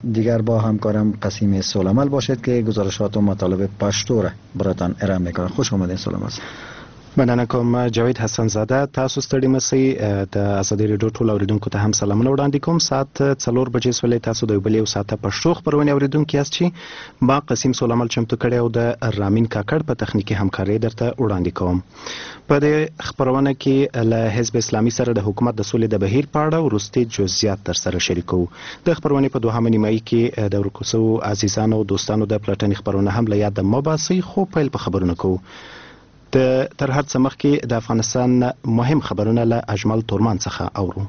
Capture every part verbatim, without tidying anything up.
دیگر با همکارم قسیم سولمل باشید که گزارشات و مطالب پشتو را براتان ارائه میکنه. خوش آمدید سولمل. مننه کوم جاوید حسن زاده. تاسو ستړي مسئ د ازادي راډیو ټول اوریدونکو ته هم سلامونه وړاندې کوم. ساعت څلور بجې سولې تاسو د بلې او ساعته پښتو خبرونه اوریدونکو یاست چې با قسیم سولمل چمتو کړی او د رامین کاکړ په تخنیکی همکاري درته وړاندې کوم. په دې خبرونه کې له حزب اسلامي سره د حکومت د سولې د بهیر په اړه وروستي جزئیات تر سره شریکو. د خبرونه په دوهمه نیمایي کې د ورکوسو عزیزانو او دوستانو د پلټنې خبرونه هم له یاد مباسي خو پیل په خبرونه کوو. د تر هر څه مخکې د افغانستان مهم خبرونه له اجمل تورمان څخه اورو.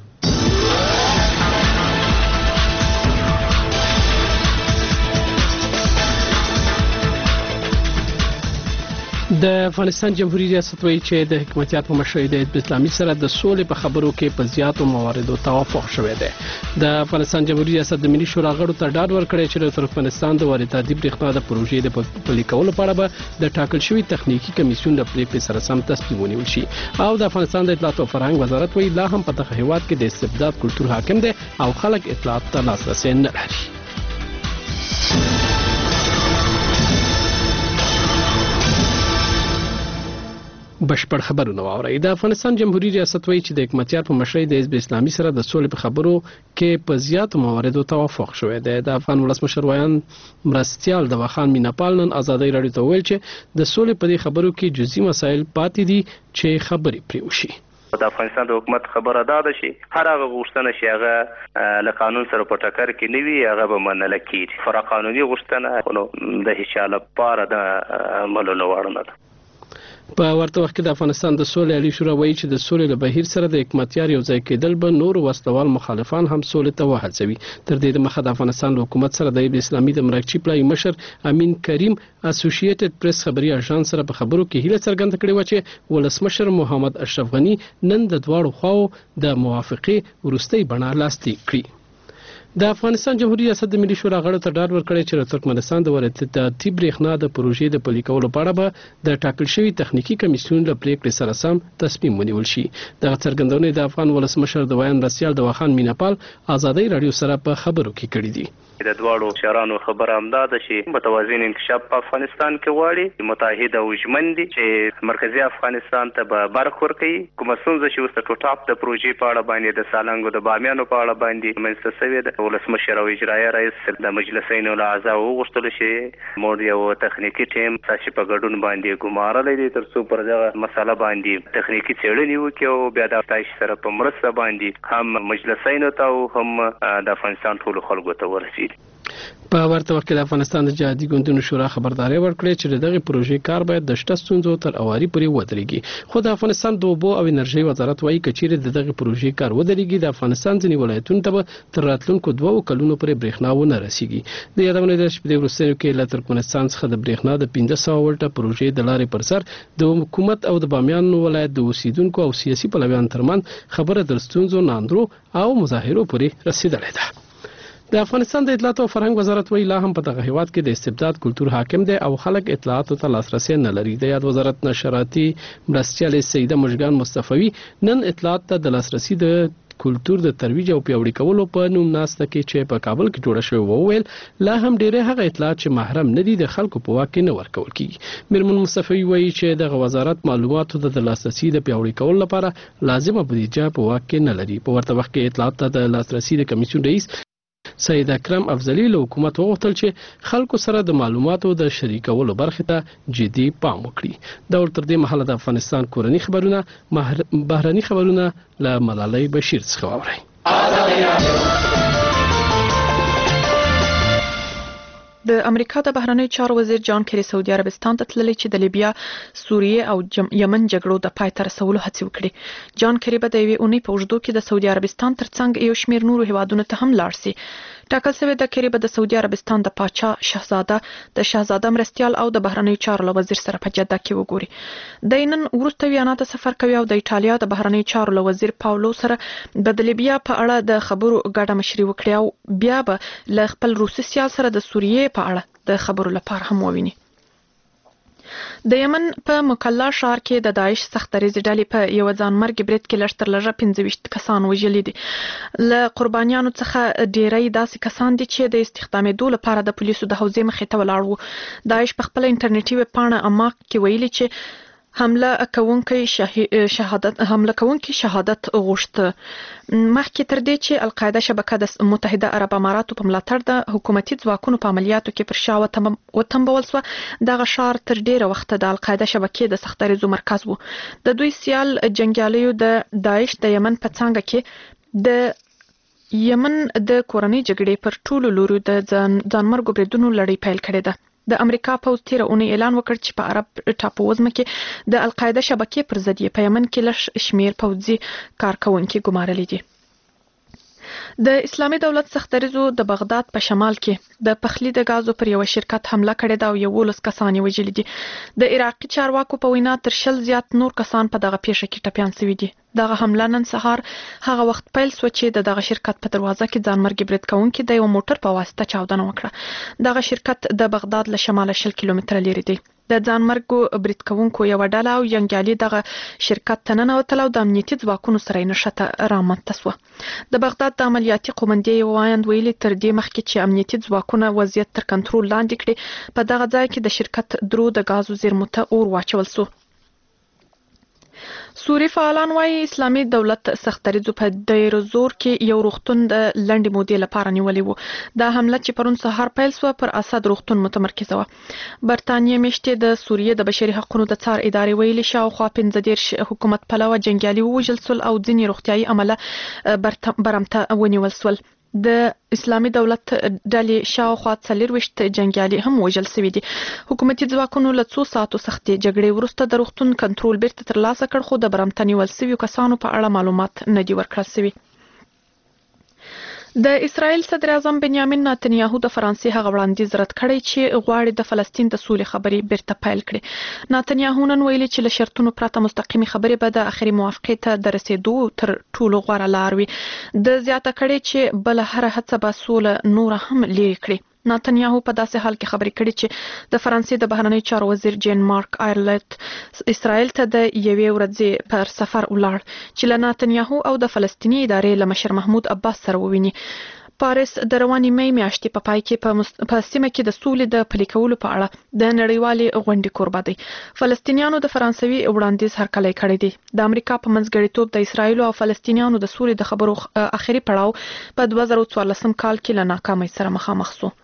د افغانستان جمهوریت ریاست وایي چې د حکومتیات په مشرۍ د حزب اسلامي سره د سولې په خبرو کې په زیاتو مواردو توافق شوی دی. د افغانستان جمهوریت ریاست د ملي شورا غړو ته ډاډ ورکړی چې د ترکمنستان د وارداتي برېښنا د پروژې د پلي کولو په اړه به د ټاکل شوي تخنیکي کمیسیون د پریکړې سره سم تصمیم ونیول شي. او د افغانستان د اطلاعات او فرهنګ وزارت وایي لا هم په دغه هیواد کې د استبداد کلتور حاکم دی او خلک اطلاعات ته لاسرسی نه لري. بشپړ خبرونه واورئ. د افغانستان جمهوریت ریاست وایي چې د حکومتیار په مشرۍ د حزب اسلامي سره د سولې په خبرو کې په زیاتو مواردو توافق شوی دی. د افغان ولسمشر ویان مرستیال د وخان میناپال نن ازادي راډیو ته ویل چې د سولې په دې خبرو کې جزئي مسایل پاتې دي چې خبرې پرې وشي. د افغانستان د حکومت خبره دا ده چې هر هغه غوښتنه چې هغه له قانون سره په ټکر کې نه وي هغه به منل کېږي. فرا قانوني غوښتنه نو د هیڅ چا لپاره د منلو وړ نه ده. په ورته وخت کې د افغانستان د سولې عالی شورا وایي چې د سولې له بهیر سره د حکومتیار یو ځای کېدل به نور وسلوال مخالفان هم سولې ته وهڅوي. تر دې د مخه د افغانستان له حکومت سره د اسلامي د مرکزي پلای مشر امین کریم اسوسییټډ پریس خبري اژانس سره په خبرو کې هیله څرګنده کړې و چې ولسمشر محمد اشرف غنی نن د دواړو خواو د موافقې وروستۍ بڼه لاسلیک کړي. د افغانستان جمهوریت ریاست د ملي شورا غړو ته ډاډ ورکړی چې د ترکمنستان د وارداتي برېښنا د پروژې د پلي کولو په اړه به د ټاکل شوي تخنیکي کمیسیون له پریکړې سره سم تصمیم ونیول شي. دغه څرګندونې د افغان ولسمشر د ویان مرستیال د وخان میناپال ازادي راډیو سره په خبرو کې کړي دي. د دواړو شهرانو خبره همدا ده چې متوازن انکشاف په افغانستان کې غواړي، متحد او ژمن دي چې مرکزی افغانستان ته به برخه ورکړي. کومه ستونزه چې اوس د ټوټاپ د پروژې په اړه باندې د سالنګو د بامیانو په اړه باندې منځته شوې ده، ولسمشر او اجرایه رئیس د مجلسینو له اعضاو وغوښتل چې موږ یو تخنیکی ټیم تاسو په ګډون باندې ګمارلې دي تر څو پر دغه مسله باندې تخنیکی څېړنې وکړي او بیا د تاسو سره په مرسته باندې هم مجلسینو ته او هم د افغانستان ټول خلکو ته ورسیږي. په ورته وخت کې د افغانستان د جهادي ګوندونو شورا خبرداري ورکړې چې دغه پروژې کار باید د شته ستونزو تر اواري پورې ودرېږي. خو د افغانستان د اوبو او انرژي وزارت وایي چې د دغه پروژې کار ودرېږي د افغانستان ځینې ولایتونو ته تر راتلونکو دوه کلونو پورې برېښنا ونه رسیږي. د یادونه ده چې په وروستیو کې له ترکمنستان څخه د برېښنا د پنځه سوه ولټه پروژې د لارې پر سر د حکومت او د بامیان ولایت د اوسیدونکو او سیاسي پلویانو ترمنځ خبره د ستونزو ناندرو او مظاهرو پورې رسیدلې ده. د افغانستان د اطلاعات او فرهنګ وزارت وایي لا هم په دغه هیواد کې د استبداد کلتور حاکم دی او خلک اطلاعاتو ته لاسرسی نه لري. د یاد وزارت نشراتي مرستیال سیده مشګان مصطفی نن اطلاعات ته د لاسرسی د کلتور د ترویج او پیوړی کولو په نوم ناسته کې چې په کابل کې جوړه شوی وویل لا هم ډېر هغه اطلاعات چې محرم نه دي د خلکو په واک کې نه ورکول کیږي. میرمن مصطفی وایي چې دغه وزارت معلوماتو د لاسرسی د پیوړی کولو لپاره لازمه بودیجه په واک کې نه لري. په ورته وخت کې اطلاعات ته د لاسرسی د کمیسیون رئیس سید اکرم افضلی له حکومت وغوښتل چې خلکو سره د معلوماتو د شریکولو برخې ته جدي پام وکړي. دا ورته د مهاله د افغانستان کورنی خبرونه بهرني خبرونه له ملالۍ بشیر څخه واورئ. د امریکا د بهرنیو چارو وزیر جان کیری سعودي عربستان ته تللی چې د لیبیا، سوریه او یمن جګړو د پای ته رسولو هڅې وکړي. جان کیری به د یوې اونۍ په اوږدو کې د سعودي عربستان ترڅنګ یو شمېر نورو هیوادونو ته هم لاړ سي. ټاکل شوی د کیری به د سعودي عربستان د پاچا شاهزاده د شاهزاده مرستیال او د بهرنیو چارو له وزیر سره په جده کې وګوري. د نن وروسته ویانا ته سفر کوي او د ایټالیا د بهرنیو چارو له وزیر پاولو سره به د لیبیا په اړه د خبرو ګډه مشري وکړي او بیا به له خپل روسي سیال سره د سوریه په اړه د خبرو لپاره هم وویني. د یمن په مکلا ښار کې د داعش سختریزې ډلې په یو ځانمرګي برید کې لږ تر لږه پنځه ویشت کسان وژلي دي. له قربانیانو څخه ډیری داسې کسان دي چې د استخدامېدو لپاره د پولیسو د حوزې مخې ته ولاړ وو. داعش په خپل انټرنیټي ویب پاڼه اماق کې ویلي چې حمله کوونکی شهادت حمله کوونکی شهادت غوښته. مخکې تر دې چې القاعده شبکه د متحده عرب اماراتو په ملاتړ د حکومتي ځواکونو په عملیاتو کې پر شا وتمبول سوه، دغه ښار تر ډیره وخته د القاعده شبکې د سختریزو مرکز و. د دوی سیال جنګیالیو د داعش د یمن په څانګه کې د یمن د کورنۍ جګړې پر ټولو لورو د ځانمرګو بریدونو لړۍ پیل کړې ده. د امریکا پوځ تیره اونۍ اعلان وکړ چې په عرب ټاپو وزمه کې د القاعده شبکې پر ضد یې په یمن کې لږ شمیر پوځي کارکونکي ګمارلي دي. د اسلامي دولت سختریزو د بغداد په شمال کې د پخلی د غازو پر یو شرکت حمله کړې ده او یولس کسان یې وژلي دي. د عراقي چارواکو په وینا تر شل زیات نور کسان په دغه پیښه کې ټپیان شوي دي. دغه حمله نن سهار هغه وخت پیل سو چې د دغه شرکت په دروازه کې ځانمرګي برید کوونکي د یو موټر په واسطه چاودنه وکړه. دغه شرکت د بغداد له شماله شل کیلومتره لري دی. د ځانمرګو برید کوونکو یو ډله او جنګیالي دغه شرکت ته ننوتل او د امنیتي ځواکونو سره یې نښته رامنځته سوه. د بغداد د عملیاتي قومندې یو وایند ویلي تر دې مخکې چې امنیتي ځواکونه وضعیت تر کنټرول لاندې کړي، په دغه ځای کې د شرکت درو د غازو زیرمو ته اور واچول سو. سوري فعالان وايي اسلامي دولت سختریزو په دیر زور کې یو روغتون د لنډې مودې لپاره نیولې وو. دا حمله چې پرون سهار پیل سوه پر اسد روغتون متمرکزه وه. برتانیې میشتې د سوریې د بشري حقوقو د څار ادارې ویلي شاوخوا پنځه دېرش حکومت پلوه جنګیالي ووژل سول او ځینې روغتیایي عمله برمته ونیول سول. د اسلامي دولت ډلې شاوخوا څلوېښت جنګیالي هم وژل شوي دي. حکومتي ځواکونو له څو ساعتو سختې جګړې وروسته د روغتون کنټرول بیرته ترلاسه کړ، خو د برمته نیول شویو کسانو په اړه معلومات نه دي ورکړل شوي. د اسرائیل صدر اعظم بنیامین نتنیاهو د فرانسې هغه وړاندیز رد کړی چې غواړي د فلسطین د سولې خبرې بیرته پیل کړي. نتنیاهو نن ویلي چې له شرطونو پرته مستقیمي خبرې به د اخري موافقې ته د رسیدو تر ټولو غوره لار وي. د زیاته کړي چې بل هر هڅه به سوله نور هم لري کړي. نتنیاهو په داسې حال کې خبرې کړي چې د فرانسې د بهرنیو چارو وزیر جین مارک آیرلت اسرائیل ته د یوې ورځې پر سفر ولاړ چې له نتنیاهو او د فلسطیني ادارې له مشر محمود عباس سره وویني. پاریس د روانې مې میاشتې په پای کې په مست... سیمه کې د سولې د پلي کولو په اړه د نړیوالې غونډې کوربه دی. فلسطینیانو د فرانسوي وړاندیز هرکلی کړی دی. د امریکا په منځګړیتوب د اسرائیل او فلسطینیانو د سولې د خبرو اخري پړاو په دوه زره څوارلسم کال کې له ناکامۍ سره مخامخ شو.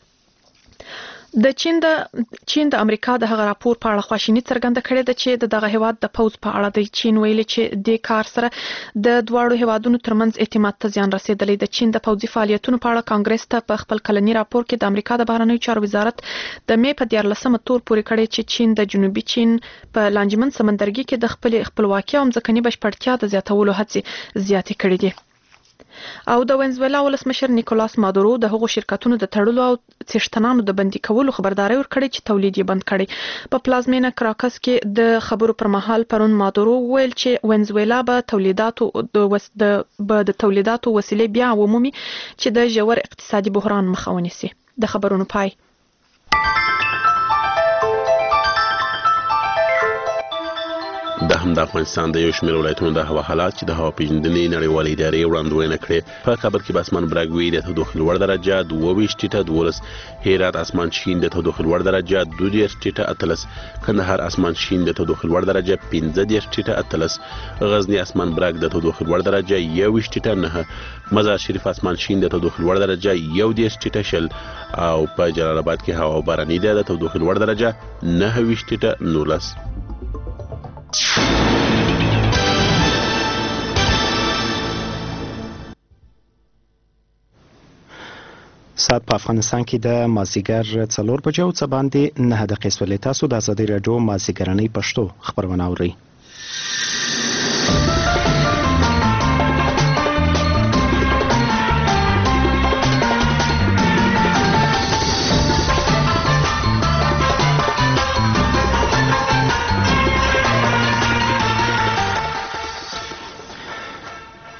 د چین د چین د امریکا د هغه راپور په اړه خواشیني څرګنده کړې ده چې د دغه هیواد د پوز په اړه د چین ویلي چې د کار سره د دواړو هیوادونو ترمنځ اعتماد ته زیان رسیدلی. د چین د پوځي فعالیتونو په اړه کانګرس ته په خپل کلنی راپور کې د امریکا د بهرنیو چارو وزارت د مې په دیارلسمه تور پورې کړی چې چین د جنوبي چین په لانجمن سمندرګي کې د خپل خپلواکي او ځمکني بشپړتیا د زیاتولو هڅې زیاتې کړې دي. او د وینزویلا ولسمشر نیکولاس مادورو د هغو شرکتونو د تړلو او څښتنانو د بندي کولو خبرداري ورکړې چې تولید یې بند کړي. په پلازمینه کراکس کې د خبرو پر مهال پرون مادورو ویل چې وینزویلا به تولیداتو د وس د به د تولیداتو وسیلې بیا ومومي چې د ژور اقتصادي بحران مخه ونیسي. د خبرونو پای. د هم د افغانستان د یو شمېر ولایتونو د هوا حالات چې د هوا پیژندنې نړیوالې ادارې وړاندوینه کړې. په کابل کې به اسمان براګوي د تودوخې لوړ درجه دوه ویشت ټیټه دولس، هرات اسمان شین د تودوخې لوړ درجه دوه دېرش ټیټه اتلس، کندهار اسمان شین د تودوخې لوړ درجه پنځه دېرش ټیټه اتلس، غزني اسمان براګ د تودوخې لوړ درجه یو ویشت ټیټه نهه، مزار شریف اسمان شین د تودوخې لوړ درجه یو دېرش ټیټه شل، او په جلال آباد کې هوا باراني ده د تودوخې لوړ درجه نهه ویشت ټیټه نولس. ساعت په افغانستان کې د مازیګر څلور بجې او څه باندې نهه دقیقې سولې. تاسو د ازادي راډیو مازیګرنۍ پښتو خبرونه اورئ.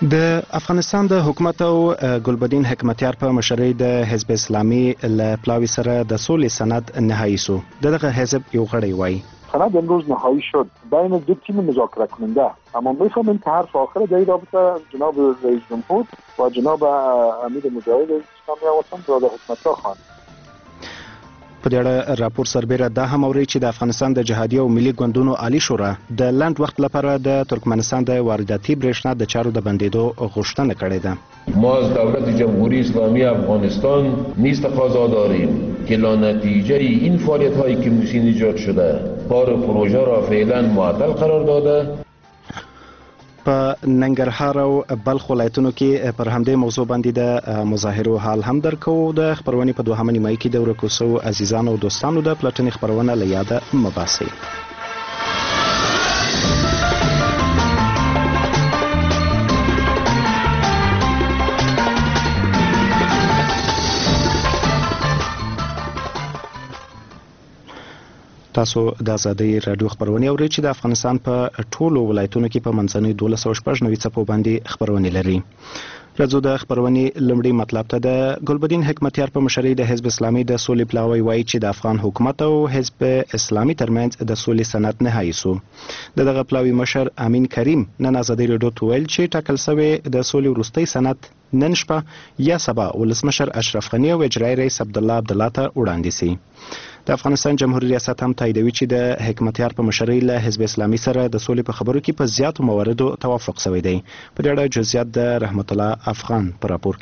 د افغانستان د حکومت او ګلبدین حکمتیار په مشرۍ د حزب اسلامي له پلاوي سره د سولې سند نهایی شو. دغه حزب یو غړی وایي سند امروز نهایی شد بین دو تیم مذاکره کننده، اما میفهمیم که حرف آخر در این رابطه جناب رئیس جمهور و جناب امیر مجاهد اسلامی وطن برادر حکمتیار خواهند. په دې اړه راپور سربیره دا هم اوري چې د افغانستان د جهادي او ملي ګوندونو عالی شورا د لنډ وخت لپاره د ترکمنستان د وارداتي برېښنا د چارو د بندیدو غوښتنه کړې ده. ما از دولت جمهوری اسلامی افغانستان نیز تقاضا داریم که لانتیجه این فعالیت هایی که موسین ایجاد شده کار پروژه را فعلا معطل قرار داده. په ننګرهار او بلخ ولایتونو کې پر همدې موضوع باندې د مظاهرو حال هم درکو. د خبرونې په دوهمه نیمایي کې د ورکو شوو عزیزانو او دوستانو د پلټنې خبرونه له یاده مه باسئ. تاسو د ازادۍ رادیو خبرونه اورئ چې د افغانستان په ټولو ولایتونو کې په منځنۍ دولس سوه شپږ نوي څپو باندې خبرونه لري. راځو د خبرونې لومړی مطلب ته. د ګلبدین حکمتیار په مشرۍ د حزب اسلامي د سولې پلاوی وایي چې د افغان حکومت او حزب اسلامي ترمنځ د سولې سند نهایی شو. د دغه پلاوی مشر امین کریم نن ازادۍ رادیو ته ویل چې ټاکل شوی د سولې وروستی سند نن شپه یا سبا ولسمشر اشرف غني او اجرایي رئیس عبدالله عبدالله ته وړاندې شي. د افغانستان جمهوریت ریاست هم تاییدوي چې د حکمتیار په مشرۍ له حزب اسلامي سره د سولې په خبرو کې په زیاتو مواردو توافق شوی دی. په دې اړه جزئیات د رحمت الله افغان په راپور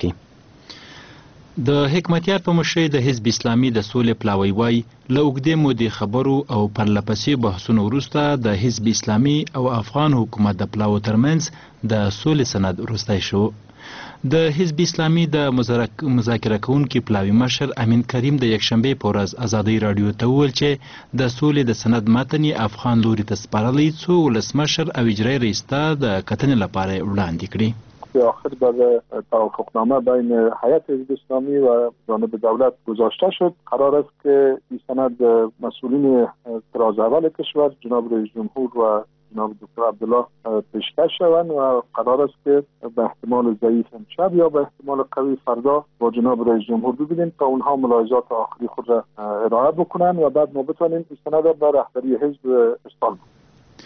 کې. د حکمتیار په مشرۍ د حزب اسلامي د سولې پلاوی وایي له اوږدې مودې خبرو او پرلپسې بحثونو وروسته د حزب اسلامي او افغان حکومت د پلاوو ترمنځ د سولې سند وروستی شو. د حزب اسلامي د مذاکره کوونکي پلاوي مشر امین کریم د یکشنبې په ورځ ازادۍ راډیو ته وویل چې د سولې د سند متن یې افغان لوري ته سپارلی څو ولسمشر او اجرایي رئیس ته د کتنې لپاره وړاندې کړي. به آخر بر توافقنامه بین هیئت حزب اسلامی و جانب دولت گذاشته شد. قرار است که این سند مسئولین طراز اول کشور جناب رئیس جمهور و جناب دکتر عبدالله پیشکش شوند و قرار است که به احتمال ضعیف امشب یا به احتمال قوی فردا با جناب رئیس جمهور ببینیم تا اونها ملاحظات آخری خود را ارائه بکنن و بعد ما بتوانیم این سند را به رهبری حزب ارسال کنیم.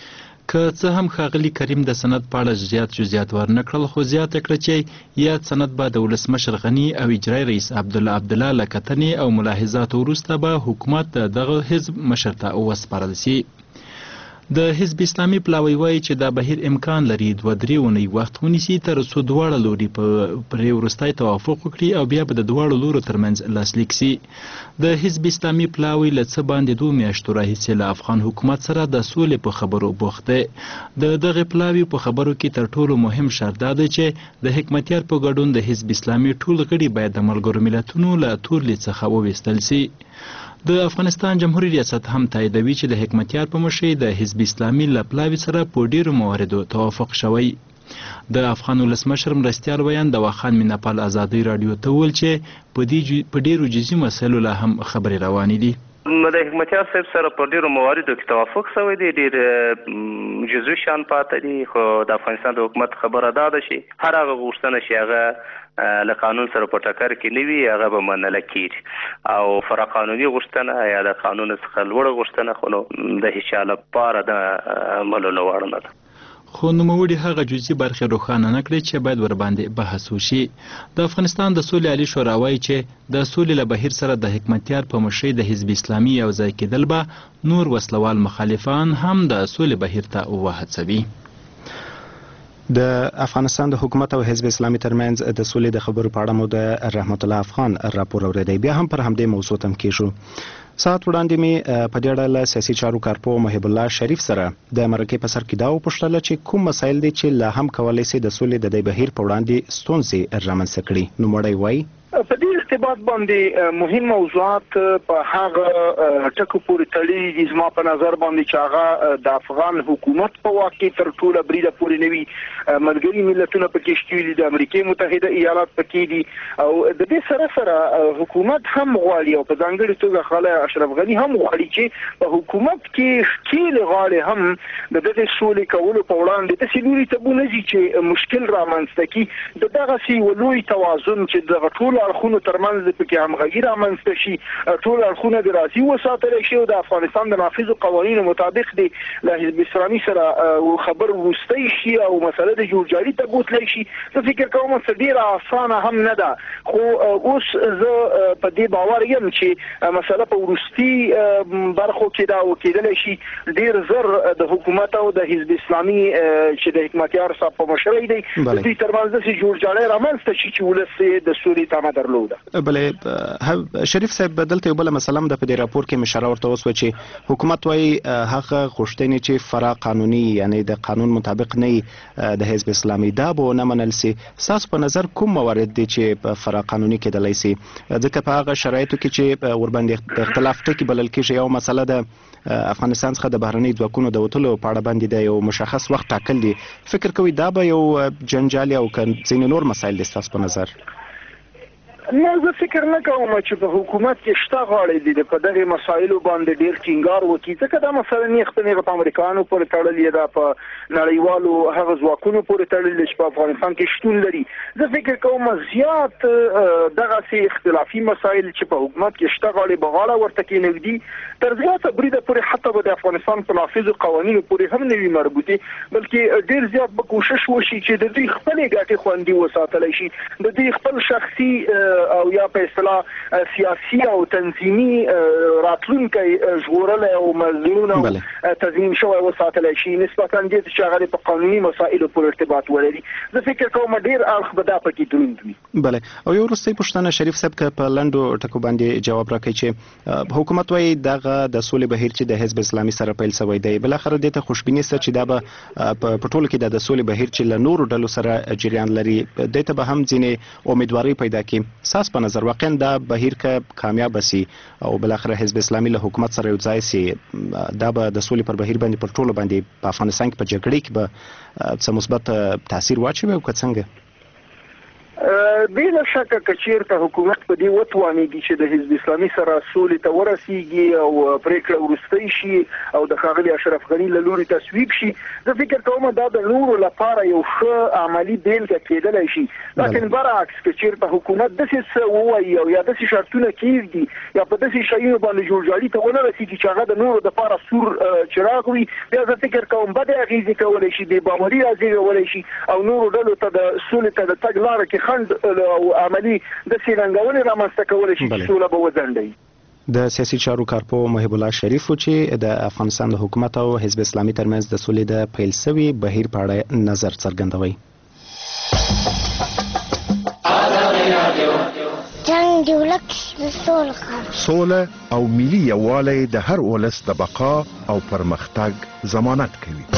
که څه هم ښاغلي کریم د سند په اړه زیات جزئیات ورنه کړل، خو زیاته کړه چې یاد سند به د ولسمشر غني او اجرایي رئیس عبدالله عبدالله له کتنې او ملاحظاتو وروسته به حکومت دغه حزب مشر ته وسپارل شي. د حزب اسلامي پلاوی وایي چې دا بهیر امکان لري دوه درې اونۍ وخت ونیسي تر څو دواړه لوري پرې وروستی توافق وکړي او بیا به د دواړو لورو ترمنځ لاسلیک سي. د حزب اسلامي پلاوی له څه باندې دوه میاشتو راهیسې له افغان حکومت سره د سولې په خبرو بوخت دی. د دغې پلاوي په خبرو کې تر ټولو مهم شرط دا دی چې د حکمتیار په ګډون د حزب اسلامي ټول غړي باید د ملګرو ملتونو له تورلې څخه وویستل سي. د افغانستان جمهوریت ریاست هم تاییدوي چې د حکمتیار په مشرۍ د حزب اسلامي له پلاوي سره په ډیرو مواردو توافق شوی. د افغان ولسمشر مرستیال ویان د واخان میناپال ازادۍ راډیو ته وویل چې په ډیرو جزئي مسایلو لا هم خبرې روانې دي. د حکمتیار صاحب سره په ډیرو مواردو کې توافق شوی دی، ډیر جزوي شان پاته دي، خو د افغانستان د حکومت خبره دا ده چې هر هغه غوښتنه چې هغه له قانون سره په ټکر کې نه وي هغه به منله کېږي او فرا قانوني غوښتنه یا د قانون څخه لوړه غوښتنه خو نو د هېچا لپاره د منلو وړ نه ده. خو نوموړي هغه جزئي برخې روښانه نه کړې چې باید ورباندې بحث وشي. د افغانستان د سولې عالي شورا وایي چې د سولې له بهیر سره د حکمتیار په مشرۍ د حزب اسلامي یو ځای کېدل به نور وسلوال مخالفان هم د سولې بهیر ته وهڅوي. د افغانستان د حکومت او حزب اسلامي ترمنځ د سولې د خبرو په اړه مو د رحمت الله افغان راپور اوریدی. بیا هم پر همدې موضوع تم کېږو. ساعت وړاندې مې په دې اړه له سیاسي چارو کارپوه محب الله شریف سره د مرکې په سر کې دا وپوښتله چې کوم مسایل دي چې لا هم کولی شي د سولې د دې بهیر په وړاندې ستونزې رامنځته کړي. نوموړی وایي په دې ارتباط باندې مهم موضوعات په هغه ټکو پورې تړلي دي زما په نظر باندې چې هغه د افغان حکومت په واقع تر ټوله بریده پورې نوي ملګري ملتونه پکې شته دي، د امریکای متحده ایالات پکې دي او د دې سره سره حکومت هم غواړي او په ځانګړي توګه خاله اشرف غني هم غواړي چې په حکومت کې ښکیل غاړي هم د دې سولې کولو په وړاندې د سیلوري تبونه چې مشکل رامنځته کی د دغه سی ولوي توازن چې د ټول اړخونو ترمنځ پکې همغږي رامنځته شي، ټول اړخونه د راضي وساتل شي او د افغانستان د نافذ قوانینو مطابق د حزب اسلامي سره خبر ورستي شي او مسله د جوړجاړي ته بوتلی شي. زه فکر کوم چې ډیره اسانه هم نه ده، خو اوس زه په دې باور یم چې مسله په ورستي برخو کې دا وکیدل شي ډیر زر د حکومت او د حزب اسلامي چې د حکمتیار صاحب په مشرۍ دی د دې ترمنځ د جوړجاړي رامنځته شي چې ولس د سولې تمه درلوده. بلې شریف صاحب دلته یو بل مسله هم د په دې راپور کې مشاره ورته وسوه چې حکومت وايي هغه غوښتنې چې فرا قانوني یعنی د قانون مطابق نه د حزب اسلامي دا به نه منل سي. تاسو په نظر کوم موارد دي چې په فرا قانوني کېدلای سي ځکه په هغه شرایطو کې چې ورباندې اختلاف ټکی بلل کېږي یو مسله د افغانستان څخه د بهرنۍ ځواکونو د وتلو په اړه باندې د یو مشخص وخت ټاکل دي، فکر کوي دا به یو جنجال او ځینې نور مسایل دي تاسو په نظر؟ نه زه فکر نه کوم چې په حکومت کې شته غاړې دي په دغه مسایلو باندې ډیر ټینګار وکړي ځکه دا مسله نه ختمه په امریکایانو پورې تړلې ده، په نړیوالو هغه ځواکونو پورې تړلې چې په افغانستان کې شتون لري. زه فکر کوم زیات دغه سي اختلافي مسایل چې په حکومت کې شته غاړې بغاړه ورته کې نګدي تر زیاته بریده پورې حتی د افغانستان په نافذ قوانینو پورې هم نوي مربوطي، بلکې ډیر زیات به کوشش وشي چې د دې خپل ګټې خوندي وساتل شي، د دې خپل شخصي او یا په اصطلاح سیاسي او تنظیمي راتلونکي ژغورل او مزون او تضمین شوی وساتل شي نسبتا دې چې هغه په قانوني مسایلو پورې ارتباط ولري. زه فکر کوم ډیر اړخ به دا پکې دروند وي. بله او یو وروستۍ پوښتنه شریف صاحب که په لنډو ټکو باندې جواب راکړي چې حکومت وايي دغه د سولې بهیر چې د حزب اسلامي سره پیل شوی دی بل اخر دې ته خوشبیني سره چې دا به په ټولو کې د سولې بهیر چې له نورو ډلو سره جریان لري دې ته به هم ځینې امیدواري پیدا کړي. ساس په نظر واقعا دا بهیر که کامیاب سي او بل اخر حزب اسلامي له حکومت سره یو ځای سي دا به د سولې پر بهیر باندې پر ټولو باندې په افغانستان کې په جګړې کې به څه مثبت تاثیر واچوي او که څنګه؟ بلا شک کچیر ته حکومت په دې وتوانېږي چې د حزب اسلامي سره سولې ته ورسیږي او پریکړه ورستۍ شي او د ښاغلي اشرف غني له لوري تصویب شي. زه فکر کوم دا د نورو لپاره یو ښه عملی بیلګه کېدلی شي، لکن برعکس کچیر ته حکومت داسې څه ووایي او یا داسې شرطونه کېږدي یا په داسې شیانو باندې جوړجاړي ته ونه رسېږي چې هغه د نورو دپاره سور چراغ وي، بیا زه فکر کوم بدې اغېزې کولی شي، بې باوري رازېږولی شي او نورو ډلو ته د سولې ته د تګ لاره کې خنډ او عملی د سیرنګونې رامنځته کول شي چې سوله به وځنډي. د سیاسي چارو کارپو محب الله شریف چې د افغانستان د حکومت او حزب اسلامي ترمنځ د سولې د پیل شوي بهیر په اړه نظر څرګندوي. جنگ د ولک د سولې سوله او ملي یووالی د هر ولس د بقا او پرمختګ ضمانت کوي.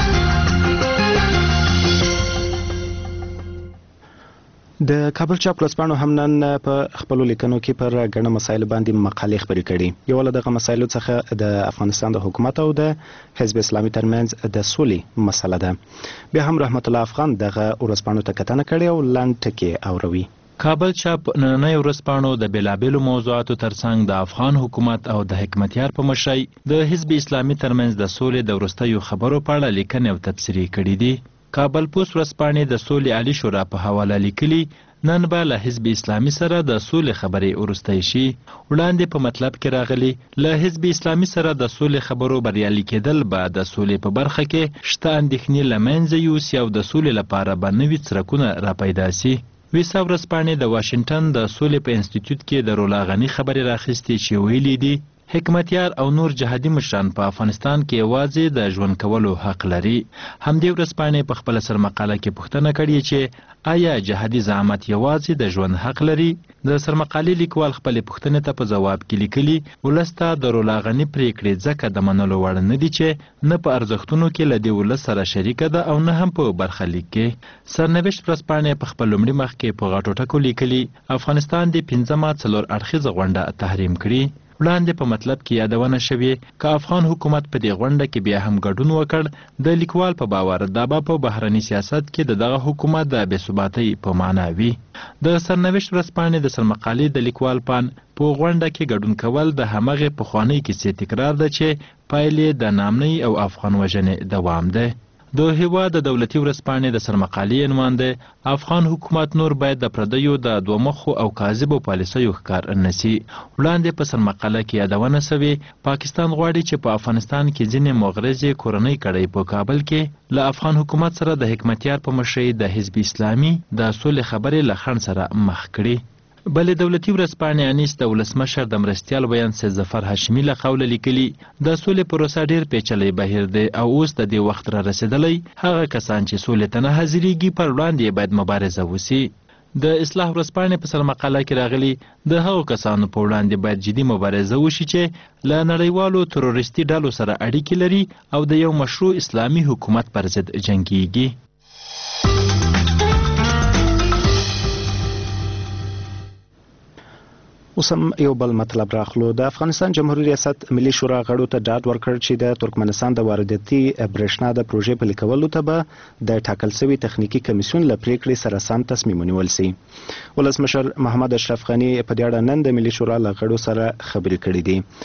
د کابل چاپ ورځپاڼو هم نن په خپلو لیکنو کې پر ګڼ مسایلو باندې مقالې خپرې کړي. یو له دغه مسایلو څخه د افغانستان د حکومت او د حزب اسلامي ترمنځ د سولې مسله ده. بیا هم رحمت الله افغان دغه ورځپاڼو ته کتنه کړې او لنډ ټکي اوروي. کابل چاپ نننۍ ورځپاڼو د بیلابیلو موضوعاتو ترڅنګ د افغان حکومت او د حکمتیار په مشرۍ د حزب اسلامي ترمنځ د سولې د وروستیو خبرو په اړه لیکنې او تبصرې کړي دي. کابل پوسټ ورځپاڼې د سولې عالي شورا په حواله لیکلي نن به له حزب اسلامي سره د سولې خبرې وروستی شي. وړاندې په مطلب کې راغلي له حزب اسلامي سره د سولې خبرو بریالي کېدل به د سولې په برخه کې شته اندېښنې له منځه یوسي او د سولې لپاره به نوي څرکونه راپیدا سي. ویسا ورځپاڼې د واشنګټن د سولې په انسټیټیوټ کې د رولا غني خبرې راخیستې چې ویلي دي حکمتیار او نور جهادي مشران په افغانستان کې یوازې د ژوند کولو حق لري. همدې ورځ پاڼې په خپله سرمقاله کې پوښتنه کړې چې آیا جهادي زعامت یوازې د ژوند حق لري؟ د سرمقالې لیکوال خپلې پوښتنې ته په ځواب کې لیکلي ولس ته د رولاغني پریکړې ځکه د منلو وړ نه دي چې نه په ارزښتونو کې له دې ولس سره شریکه ده او نه هم په برخلیک کې. سرنوشت ورځپاڼې په خپل لومړي مخ کې په غټو ټکو لیکلي افغانستان د پنځمه څلور اړخیزه غونډه تحریم کړي. وړاندې په مطلب کې یادونه شوې که افغان حکومت په دې غونډه کې بیا هم ګډون وکړ د لیکوال په باور دا به په بهرني سیاست کې د دغه حکومت د بې ثباتۍ په معنا وي. د سرنوشت ورځپاڼې د سرمقالې د لیکوال پان په غونډه کې ګډون کول د همغې پخوانۍ کیسې تکرار ده چې پایلې د نامنۍ او افغان وژنې دوام ده. د هیواد د دولتي ورځپاڼې د سرمقالې عنوان دی افغان حکومت نور باید د پردیو د دوه مخو او کاذبو پالیسیو ښکار نشي. وړاندې په سرمقاله کې یادونه شوې پاکستان غواړي چې په افغانستان کې ځینې مغرضې کورنۍ کړۍ په کابل کې له افغان حکومت سره د حکمتیار په مشرۍ د حزب اسلامي د سولې خبرې له خنډ سره مخ کړي. بلې دولتي ورځپاڼې انیس د ولسمشر د مرستیال بیان سید ظفر هاشمي له قوله لیکلي د سولې پروسه ډېر پیچلی بهیر دی او اوس د دې وخت را رسېدلی هغه کسان چې سولې ته نه حاضرېږي پر وړاندې باید مبارزه وسي. د اصلاح ورځپاڼې په سرمقاله کې راغلي د هغو کسانو په وړاندې باید جدي مبارزه وشي چې له نړیوالو تروریستي ډلو سره اړیکې لري او د یو مشروع اسلامي حکومت پر ضد جنګیږي. اوس هم یو بل مطلب راخلو. د افغانستان جمهوریت ریاست ملي شورا غړو ته ډاډ ورکړ چې د ترکمنستان د وارداتي برېښنا د پروژې پلي کولو ته به د ټاکل شوي تخنیکي کمیسیون له پریکړې سره سم تصمیم ونیول سي. ولسمشر محمد اشرف غني په دې اړه نن د ملي شورا له غړو سره خبرې کړې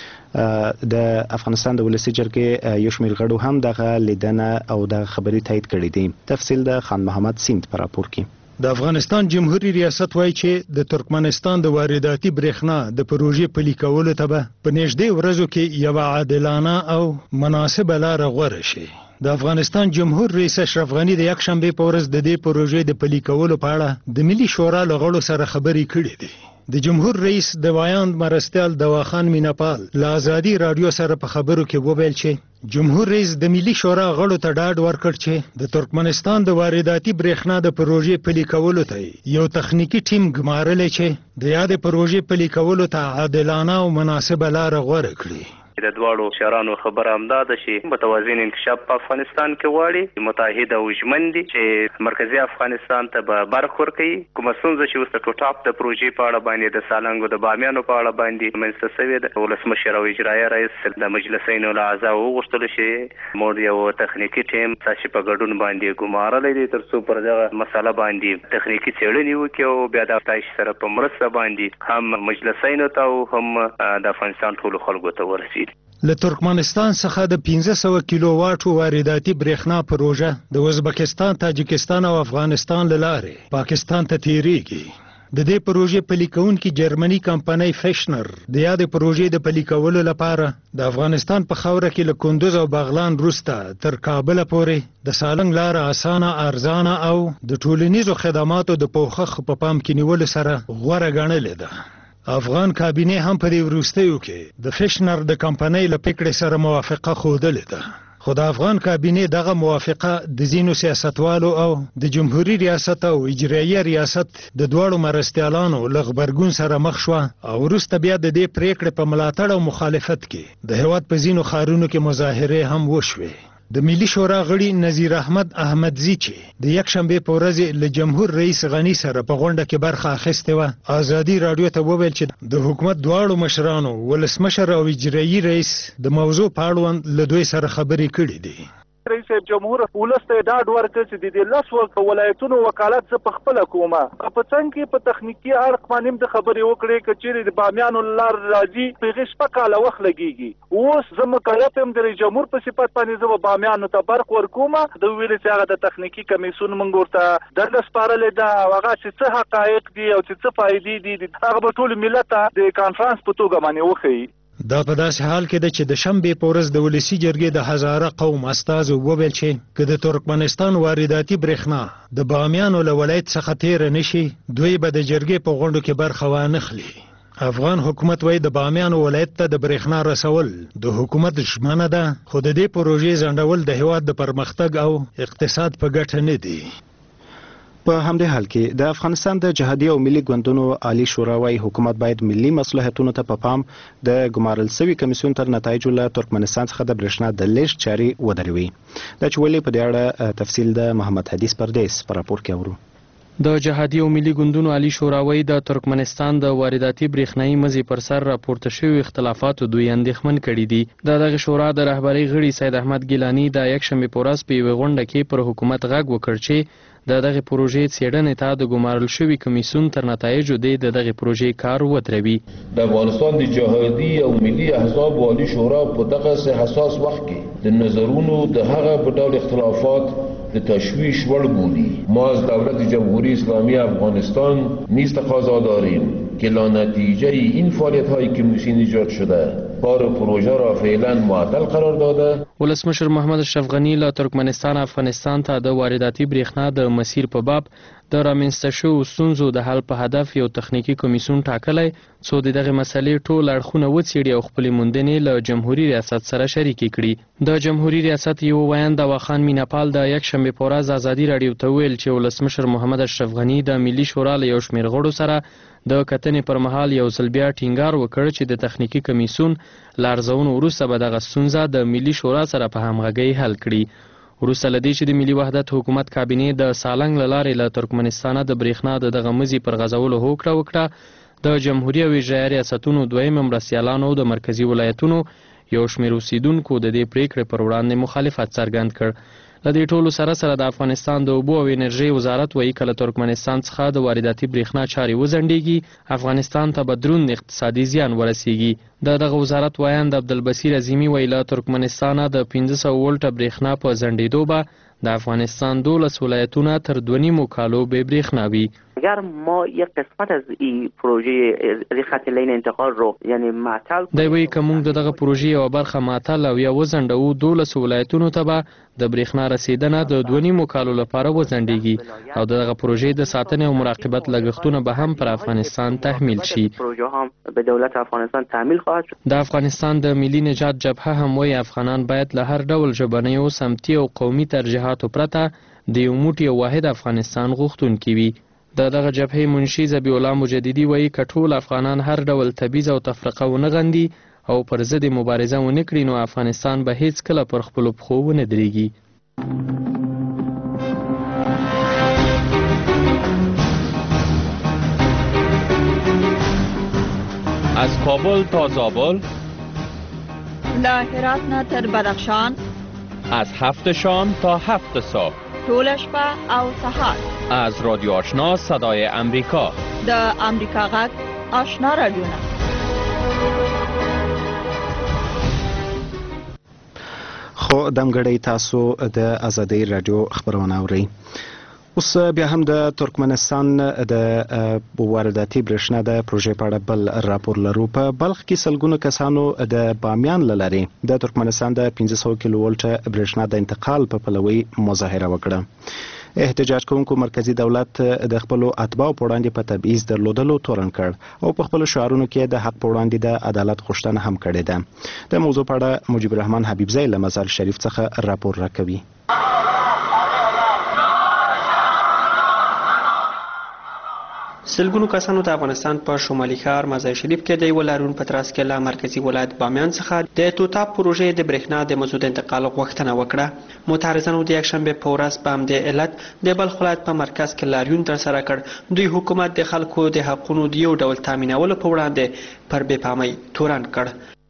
دي. د افغانستان د ولسي جرګې یو شمېر غړو هم دغه لیدنه او د خبرې تایید کړې دي. تفصیل د خان محمد سیند په راپور کې. د افغانستان جمهوریت ریاست وایي چې د ترکمنستان د وارداتي برېښنا د پروژې پلي کولو ته به په نږدې ورځو کې یوه عادلانه او مناسبه لاره غوره شي. د افغانستان جمهور رئیس اشرف غني د یکشنبې په ورځ د دې پروژې د پلي کولو په اړه د ملي شورا له غړو سره خبرې کړې دي. د جمهور رئیس د وایاند مرستیال دواخان میناپال له ازادي رادیو سره په خبرو کې وویل چې جمهور رئیس د ملي شورا غړو ته ډاډ ورکړ چې د ترکمنستان د وارداتي برېښنا د پروژې پلي کولو ته یو تخنیکي ټیم ګمارلی چې د یادې پروژې پلي کولو ته عادلانه او مناسبه لاره غوره کړي. د دواړو شهرانو خبره همدا ده چې متوازن انکشاف په افغانستان کې غواړي متحد او ژمن دي چې مرکزی افغانستان ته به برخ ورکوي. کومه ستونزه چې اوس د ټوټاپ د پروژې په اړه باندې د سالنګو د بامیانو په اړه باندې منځته شوې ده ولسمشر او اجرایه رئیس د مجلسینو له اعضاو وغوښتل چې موږ یو تخنیکي ټیم تاسې په ګډون باندې ګمارلی دی تر څو پر دغه مسله باندې تخنیکي څېړنې وکړي او بیا د تاسو سره په مرسته باندې هم مجلسینو ته او هم د افغانستان ټولو خلکو ته ورسیږي. له ترکمنستان څخه د پنځه سوه کیلو واټو وارداتي برېښنا پروژه د ازبکستان، تاجکستان او افغانستان له لارې پاکستان ته تیریږي. د دې پروژې پلي کوونکي جرمني کمپنۍ فیشنر د یادې پروژې د پلي کولو لپاره د افغانستان په خاوره کې له کندوز او بغلان وروسته تر کابله پورې د سالنګ لاره اسانه، ارزانه او د ټولنیزو خدماتو د پوښښ په پام کې نیولو سره غوره ګڼلې ده. افغان کابینې هم په دې وروستیو کې د فیشنر د کمپنۍ له پریکړې سره موافقه ښودلې ده. خو د افغان کابینې دغه موافقه د ځینو سیاستوالو او د جمهوریت ریاست او اجراییه ریاست د دواړو مرستیالانو له غبرګون سره مخ شوه او وروسته بیا د دې پریکړې په ملاتړ او مخالفت کې د هېواد په ځینو ښارونو کې مظاهرې هم وشوې. د ملي شورا غړي نذیر احمد احمدزي چې د یکشنبې په ورځ له جمهور رئیس غني سره په غونډه کې برخه اخیستې وه ازادي راډیو ته وویل چې د حکومت دواړو مشرانو ولسمشر او اجرایي رئیس د موضوع په اړوند له دوی سره خبرې کړې دي. رئیس جمهور ولس ته ډاډ ورکړ چې د دې لس ولایتونو وکالت زه په خپله کومه په څنګ کې په تخنیکي اړخ باندې د خبرې وکړې که چیرې د بامیانو لار راځي په هغې شپه کاله وخت لګېږي. اوس زه مکلف یم د رئیس جمهور په صفت باندې زه به بامیانو ته برق ورکومه. د ویلې چې هغه د تخنیکي کمیسیون موږ ورته دنده سپارلې ده او هغه چې څه حقایق دي او چې څه فایدې دي هغه به ټول ملت ته د کانفرانس په توګه باندې وښیي. دا په داسې حال کې ده چې د شنبې په ورځ د ولسي جرګې د هزاره قوم استازو وویل چې که د ترکمنستان وارداتي برېښنا د بامیانو له ولایت څخه تیره نشي دوی به د جرګې په غونډو کې برخه وانخلي. افغان حکومت وایي د بامیان ولایت ته د برېښنا رسول د حکومت ژمنه ده، خو د دې پروژې ځنډول د هیواد د پرمختګ او اقتصاد په ګټه نه دي. په همدې حال کې د افغانستان د جهادي او ملي ګوندونو عالی شورا وايي حکومت باید ملي مصلحتونو ته په پا پام د ګمارل سوي کمیسیون تر نتایجو له ترکمنستان څخه د برېښنا د لیږد چارې ودروي. دا چې ولې په دې اړه تفصیل د محمد حدیث پردیس په راپور کې اورو. د جهادي او ملي ګوندونو عالی شورا وايي د ترکمنستان د وارداتي برېښنایي مزي پر سر راپورته شوي اختلافاتو دوی اندېښمن کړي دي. د دغه شورا د رهبرۍ غړي سید احمد ګیلاني د یکشنبې په ورځ په یوې غونډه کې پر حکومت غږ وکړ چې د دغه پروژې څېړنې ته د ګمارل شوي کمیسیون تر نتایجو دی د دغه پروژې کار ودروي. د افغانستان د جهادي او ملي احزاب عالی شورا په دغه حساس وخت کې د نظرونو د هغه په ډول اختلافات د تشویش وړ بودی. ما از دولت جمهوری اسلامی افغانستان نیز تقاضا داریم که لانتیجه این فعالیت هایی که نوشین ایجاد شده کار پروژه را فعلا معطل قرار داده. ولسمشر محمد اشرف غنی له ترکمنستان افغانستان ته د وارداتي برېښنا د مسیر په باب د رامنځته شوو ستونزو د حل په هدف یو تخنیکي کمیسیون ټاکلی څو د دغه مسلې ټول اړخونه وڅېړي او خپلې موندنې له جمهوري ریاست سره شریکې کړي. د جمهوري ریاست یو ویاند دواخان میناپال د یکشنبې په ورځ ازادي راډیو ته وویل چې ولسمشر محمد اشرف غني د ملي شورا له یو شمېر غړو سره د کتنې پر مهال یو ځل بیا ټینګار وکړ چې د تخنیکي کمیسیون له ارزونو وروسته به دغه ستونزه د ملي شورا سره په همغږۍ حل کړي. وروسته له دې چې د ملي وحدت حکومت کابینې د سالنګ له لارې له ترکمنستانه د برېښنا د دغه مزي پر غځولو هوکړه وکړه، د جمهوري او اجرایي ریاستونو دویم مرستیالانو د مرکزي ولایتونو یو شمېر اوسیدونکو د دې پریکړې پر وړاندې مخالفت څرګند کړ. له دې ټولو سره سره د افغانستان د اوبو او انرژۍ وزارت وایي که له ترکمنستان څخه د وارداتي برېښنا چارې وځنډېږي افغانستان ته به دروند اقتصادي زیان ورسیږي. د دغه وزارت ویاند عبدالبصیر عظیمي وایي له ترکمنستانه د پنځه سوه ولټه برېښنا په ځنډېدو به د افغانستان دولس ولایتونه تر دوه نیمو کالو بې برېښنا وي. اگر ما یک قسمت از این پروژه خط لین انتقال رو یعنی معطل دی وایي که موږ د دغه پروژې یوه برخه معطل او یا وځنډوو دولس ولایتونو ته به د برېښنا رسیدنه د دوه نیمو کالو لپاره وځنډېږي او د دغه پروژې د ساتنې او مراقبت لګښتونه به هم پر افغانستان تحمیل شي. پروژه هم به دولت افغانستان تحمیل خواهد شد. د افغانستان د ملي نجات جبهه هم وایي افغانان باید له هر ډول ژبنیو سمتي او قومي ترجیحاتو پرته د یو موټی او واحد افغانستان غوښتونکي وي. د دغه جبهې منشي ذبیح الله مجددي وایي که ټول افغانان هر ډول تبعیض او تفرقه ونه غندي او پر ضد مبارزه ونه کړي نو افغانستان به هیڅ کله پر خپلو پښو ونه درېږي. از کابل تا زابل، له هرات نه تر بدخشان، از هفت شام تا هفت صبح، ټوله شپه او سهار، از رادیو آشنا صدای امریکا، د امریکا غږ آشنا رادیوونه. خو دمګړی تاسو د ازادۍ رادیو خبرونه اورئ. اوس بیا هم د ترکمنستان د وارداتي برېښنا د پروژې په اړه بل راپور لرو. په بلخ کې سلګونو کسانو د بامیان له لارې د ترکمنستان د پنځه سوه کیلو ولټه برېښنا د انتقال په پلوي مظاهره وکړه. احتجاج کوونکو مرکزی دولت د خپلو اتباعو په وړاندې په تبعیض درلودلو تورن کړ او په خپلو شعارونو کې د حق په وړاندې د عدالت غوښتنه هم کړې ده. د موضوع په اړه مجيب الرحمن حبیبزی له مزار شریف څخه راپور راکوي. سلګونو کسانو د افغانستان په شمالي ښار مزار شریف کې د یو لارون په ترڅ کې له مرکزي ولایت بامیان څخه د توتا پروژې د برېښنا د مزو د انتقال غوښتنه وکړه. معترضانو د یکشنبې په ورځ په همدې علت د بلخ ولایت په مرکز کې لاریون ترسره کړ. دوی حکومت د خلکو د حقونو د یو ډول تامینولو په وړاندې پر بې پامۍ تورن کړ.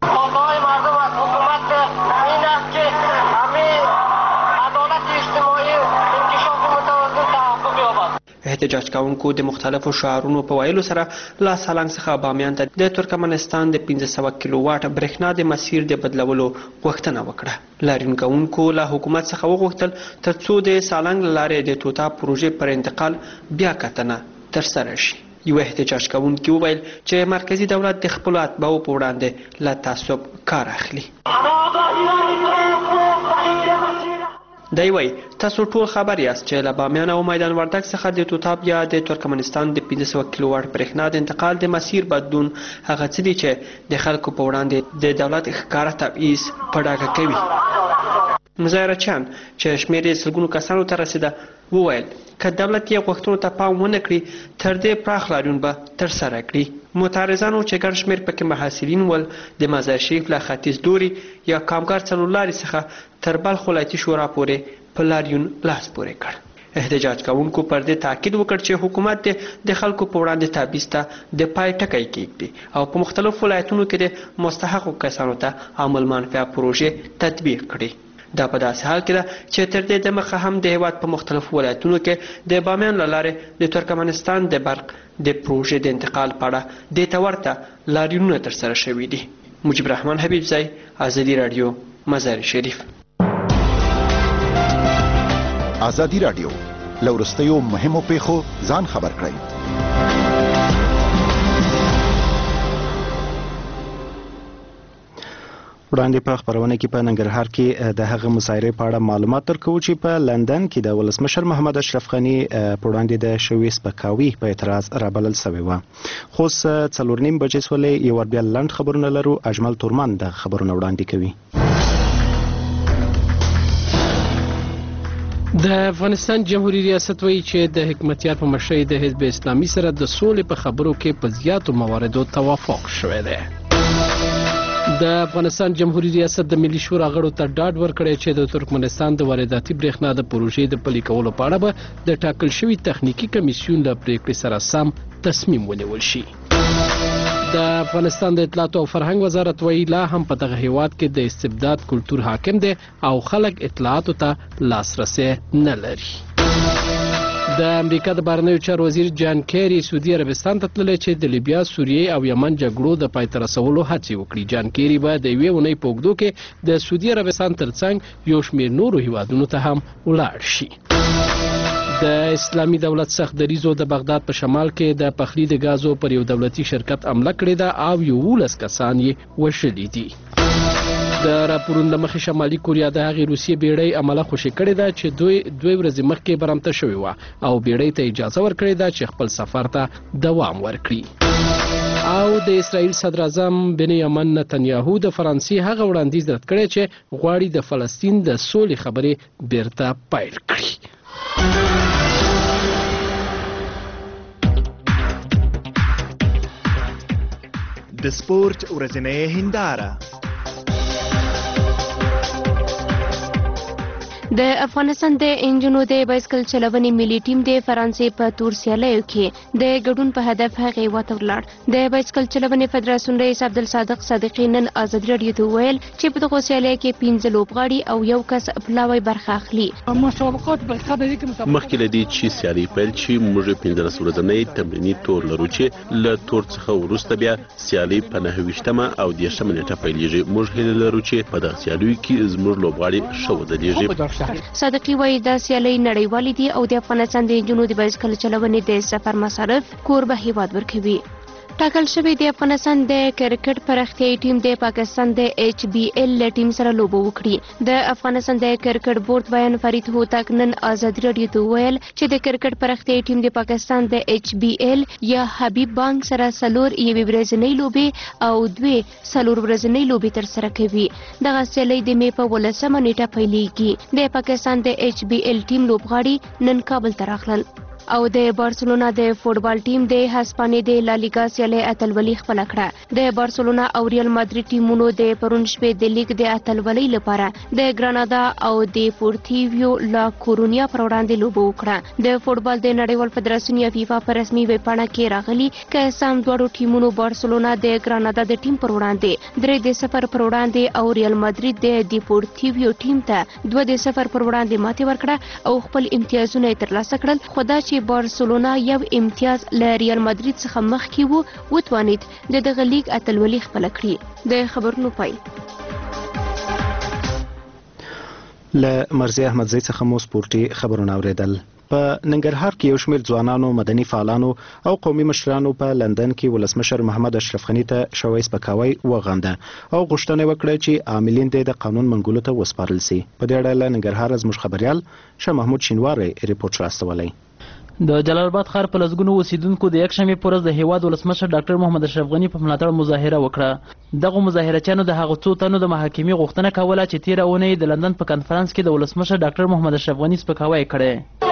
احتجاج کوونکو د مختلفو شعارونو په ویلو سره لا سالنګ څخه بامیان ته د ترکمنستان د پنځه سوه کیلو واټ برېښنا د مسیر د بدلولو غوښتنه وکړه. لاریون کوونکو له حکومت څخه وغوښتل ترڅو د سالنګ له لارې د توتا پروژې پر انتقال بیا کتنه ترسره شي. یو احتجاج کوونکي وویل چې مرکزي دولت د خپلو اتباعو په وړاندې له تعصب کار اخلي. دی وایي تاسو ټول خبر یاست چې له بامیان او میدان وردګ څخه د توتاب یا د ترکمنستان د پنځه سوه کیلو واټ برېښنا د انتقال د مسیر بدلون هغه څه دي چې د خلکو په وړاندې د دولت ښکاره تبعیض په ډاګه کوي. مظاهرچیان چې شمېر یې سلګونو کسانو ته رسېده وویل که دولت یې غوښتنو ته پام ونه کړي تر دې پراخ لاریون به ترسره کړي. معترضانو چې ګڼ شمېر پکې محصلین ول د مزار شریف له ختیځ لوري یا کامګر څلورلارې څخه تر بلخ ولایتي شورا پورې په لاریون لاس پورې کړ. احتجاج کوونکو پر دې تاکید وکړ چې حکومت د خلکو په وړاندې تبعیض ته د پای ټکی کېږدي او په مختلفو ولایتونو کې د مستحقو کسانو ته عمل منفعه پروژې تطبیق کړي. دا په داسې حال کې ده چې تر دې دمخه هم د هیواد په مختلفو ولایتونو کې د بامیان له لارې د ترکمنستان د برق د پروژې د انتقال په اړه دې ته ورته لاریونونه ترسره شوي دي. مجيب رحمان حبیبزی، ازادي راډیو، مزار شریف. ازادي راډیو له وروستیو مهمو پیښو ځان خبر کړئ. وړاندې په خبرونه کې په ننګرهار کې د هغه مظاهرې په اړه معلومات درکوو چې په لندن کې د ولسمشر محمد اشرف غني په وړاندې د شوې سپکاوي په اعتراض رابلل شوې وه. خو څلور نیم بجې سولې یو ور بیا لنډ خبرونه لرو. اجمل تورمان د خبرونه وړاندې کوي. د افغانستان جمهوریت ریاست وایي چې د حکمتیار په مشرۍ د حزب اسلامي سره د سولې په خبرو کې په زیاتو مواردو توافق شوی دی. د افغانستان جمهوریت ریاست د ملي شورا غړو ته ډاډ ورکړی چې د ترکمنستان د وارداتي برېښنا د پروژې د پلي کولو په اړه به د ټاکل شوي تخنیکي کمیسیون له پریکړې سره سم تصمیم ونیول شي. د افغانستان د اطلاعات او فرهنګ وزارت وایي لا هم په دغه هیواد کې د استبداد کلتور حاکم دی او خلک اطلاعاتو ته لاسرسی نه لري. د امریکا د بهرنیو چارو وزیر جان کیری سعودي عربستان ته تللی چې د لیبیا، سوریې او یمن جګړو د پای ته رسولو هڅې وکړي. جان کیری به د یوې اونۍ په اوږدو کې د سعودي عربستان ترڅنګ یو شمېر نورو هیوادونو ته هم ولاړ شي. د اسلامي دولت سخت دریځو د بغداد په شمال کې د پخلي د غازو پر یو دولتي شرکت حمله کړې ده او یولس کسان یې وژلي دي. د راپورونو له مخې شمالي کوریا د هغې روسیې بیړۍ عمله خوشي کړې ده چې دوی دوی ورځې مخکې برمته شوې وه او بیړۍ ته اجازه ورکړې ده چې خپل سفر ته دوام ورکړي. او د اسرائیل صدر اعظم بنیامین نتنیاهو د فرانسې هغه وړاندیز رد کړی چې غواړي د فلسطین د سولې خبرې بیرته پیل کړي. د سپورت ورځنۍ هنداره. د افغانستان د انجنونو د بایسکل چلونې ملي ټیم د فرانسې په تور سیالیو کې د ګډون په هدف هغې واته ولاړ. د بایسکل چلونې فدراسیون رئیس عبدالصادق صادقي نن ازادي راډیو ته وویل چې په دغو سیالیو کې پنځه لوبغاړي او یو کس پلاوی برخه اخلي. مخکې له دې چې سیالي پیل شي موږ پنځلس ورځنۍ تمریني تور لرو چې له تور څخه وروسته بیا سیالي په نهه ویشتمه او دېرشمه نیټه پیلیږي. موږ هیله لرو چې په دغه سیالیو کې زموږ لوبغاړي ښه ودرېږي. صادقي وایي دا سیالۍ نړیوالې دي او د افغانستان د انجونو د بایسکل چلونې د سفر مصارف کوربه هیواد ورکوي. ټاکل شوی د افغانستان د کرکټ پراختیایي ټیم د پاکستان د ایچ بی ایل له ټیم سره لوبه وکړي. د افغانستان د کرکټ بورډ بیان فرید هوتک نن ازادي راډیو ته وویل چې د کرکټ پراختیایي ټیم د پاکستان د ایچ بی ایل یا حبیب بانک سره څلور یوې ورځنۍ لوبې او دوې څلور ورځنۍ لوبې ترسره کوي. دغه سیالۍ د مې په ولسمه نیټه پیلیږي. د پاکستان د ایچ بی ایل ټیم لوبغاړي نن کابل ته راغلل او د بارسلونا د فوټبال ټیم د هسپانیې د لالیګا سیالۍ اتلولي خپله کړه. د بارسلونا او ریال مادرید ټیمونو د پرون شپې د لیګ د اتلولۍ لپاره د ګرانادا او د پورتیویو لا کورونیا پر وړاندې لوبه وکړه. د فوټبال د نړیوال فدراسیون یا فیفا په رسمي ویبپاڼه کې راغلي که سم دواړو ټیمونو بارسلونا د ګرانادا د ټیم پر وړاندې درې د صفر پر وړاندې او ریال مادرید د دیپورتیویو ټیم ته دوه د صفر پر وړاندې ماتې ورکړه او خپل امتیازونه یې ترلاسه کړل. خو دا چې بارسلونا یو امتیاز له ریال مادرید څخه مخکې وو وتوانید د دغه لیګ اتلولي خپله کړي. د خبرونو پای. له مرزي احمدزی څخه مو سپورتي خبرونه اوریدل. په ننګرهار کې یو شمېر ځوانانو، مدني فعالانو او قومي مشرانو په لندن کې ولسمشر محمد اشرف غني ته شوی سپکاوی وغنده او غوښتنه وکړه چې عاملین د قانون منګولو ته وسپارل شي. په دې اړه له ننګرهار زموږ خبريال شاه محمود شینواری ریپورت راستولی. د جلال آباد ښار په لسګونو اوسیدونکو د یکشنبې په ورځ د هیواد ولسمشر ډاکټر محمد اشرف غني په ملاتړ مظاهره وکړه. دغه مظاهرچیانو د هغو څو تنو د محاکمې غوښتنه کوله چې تېره اونۍ د لندن په کنفرانس کې د ولسمشر ډاکټر محمد اشرف غني سپکاوی کړی.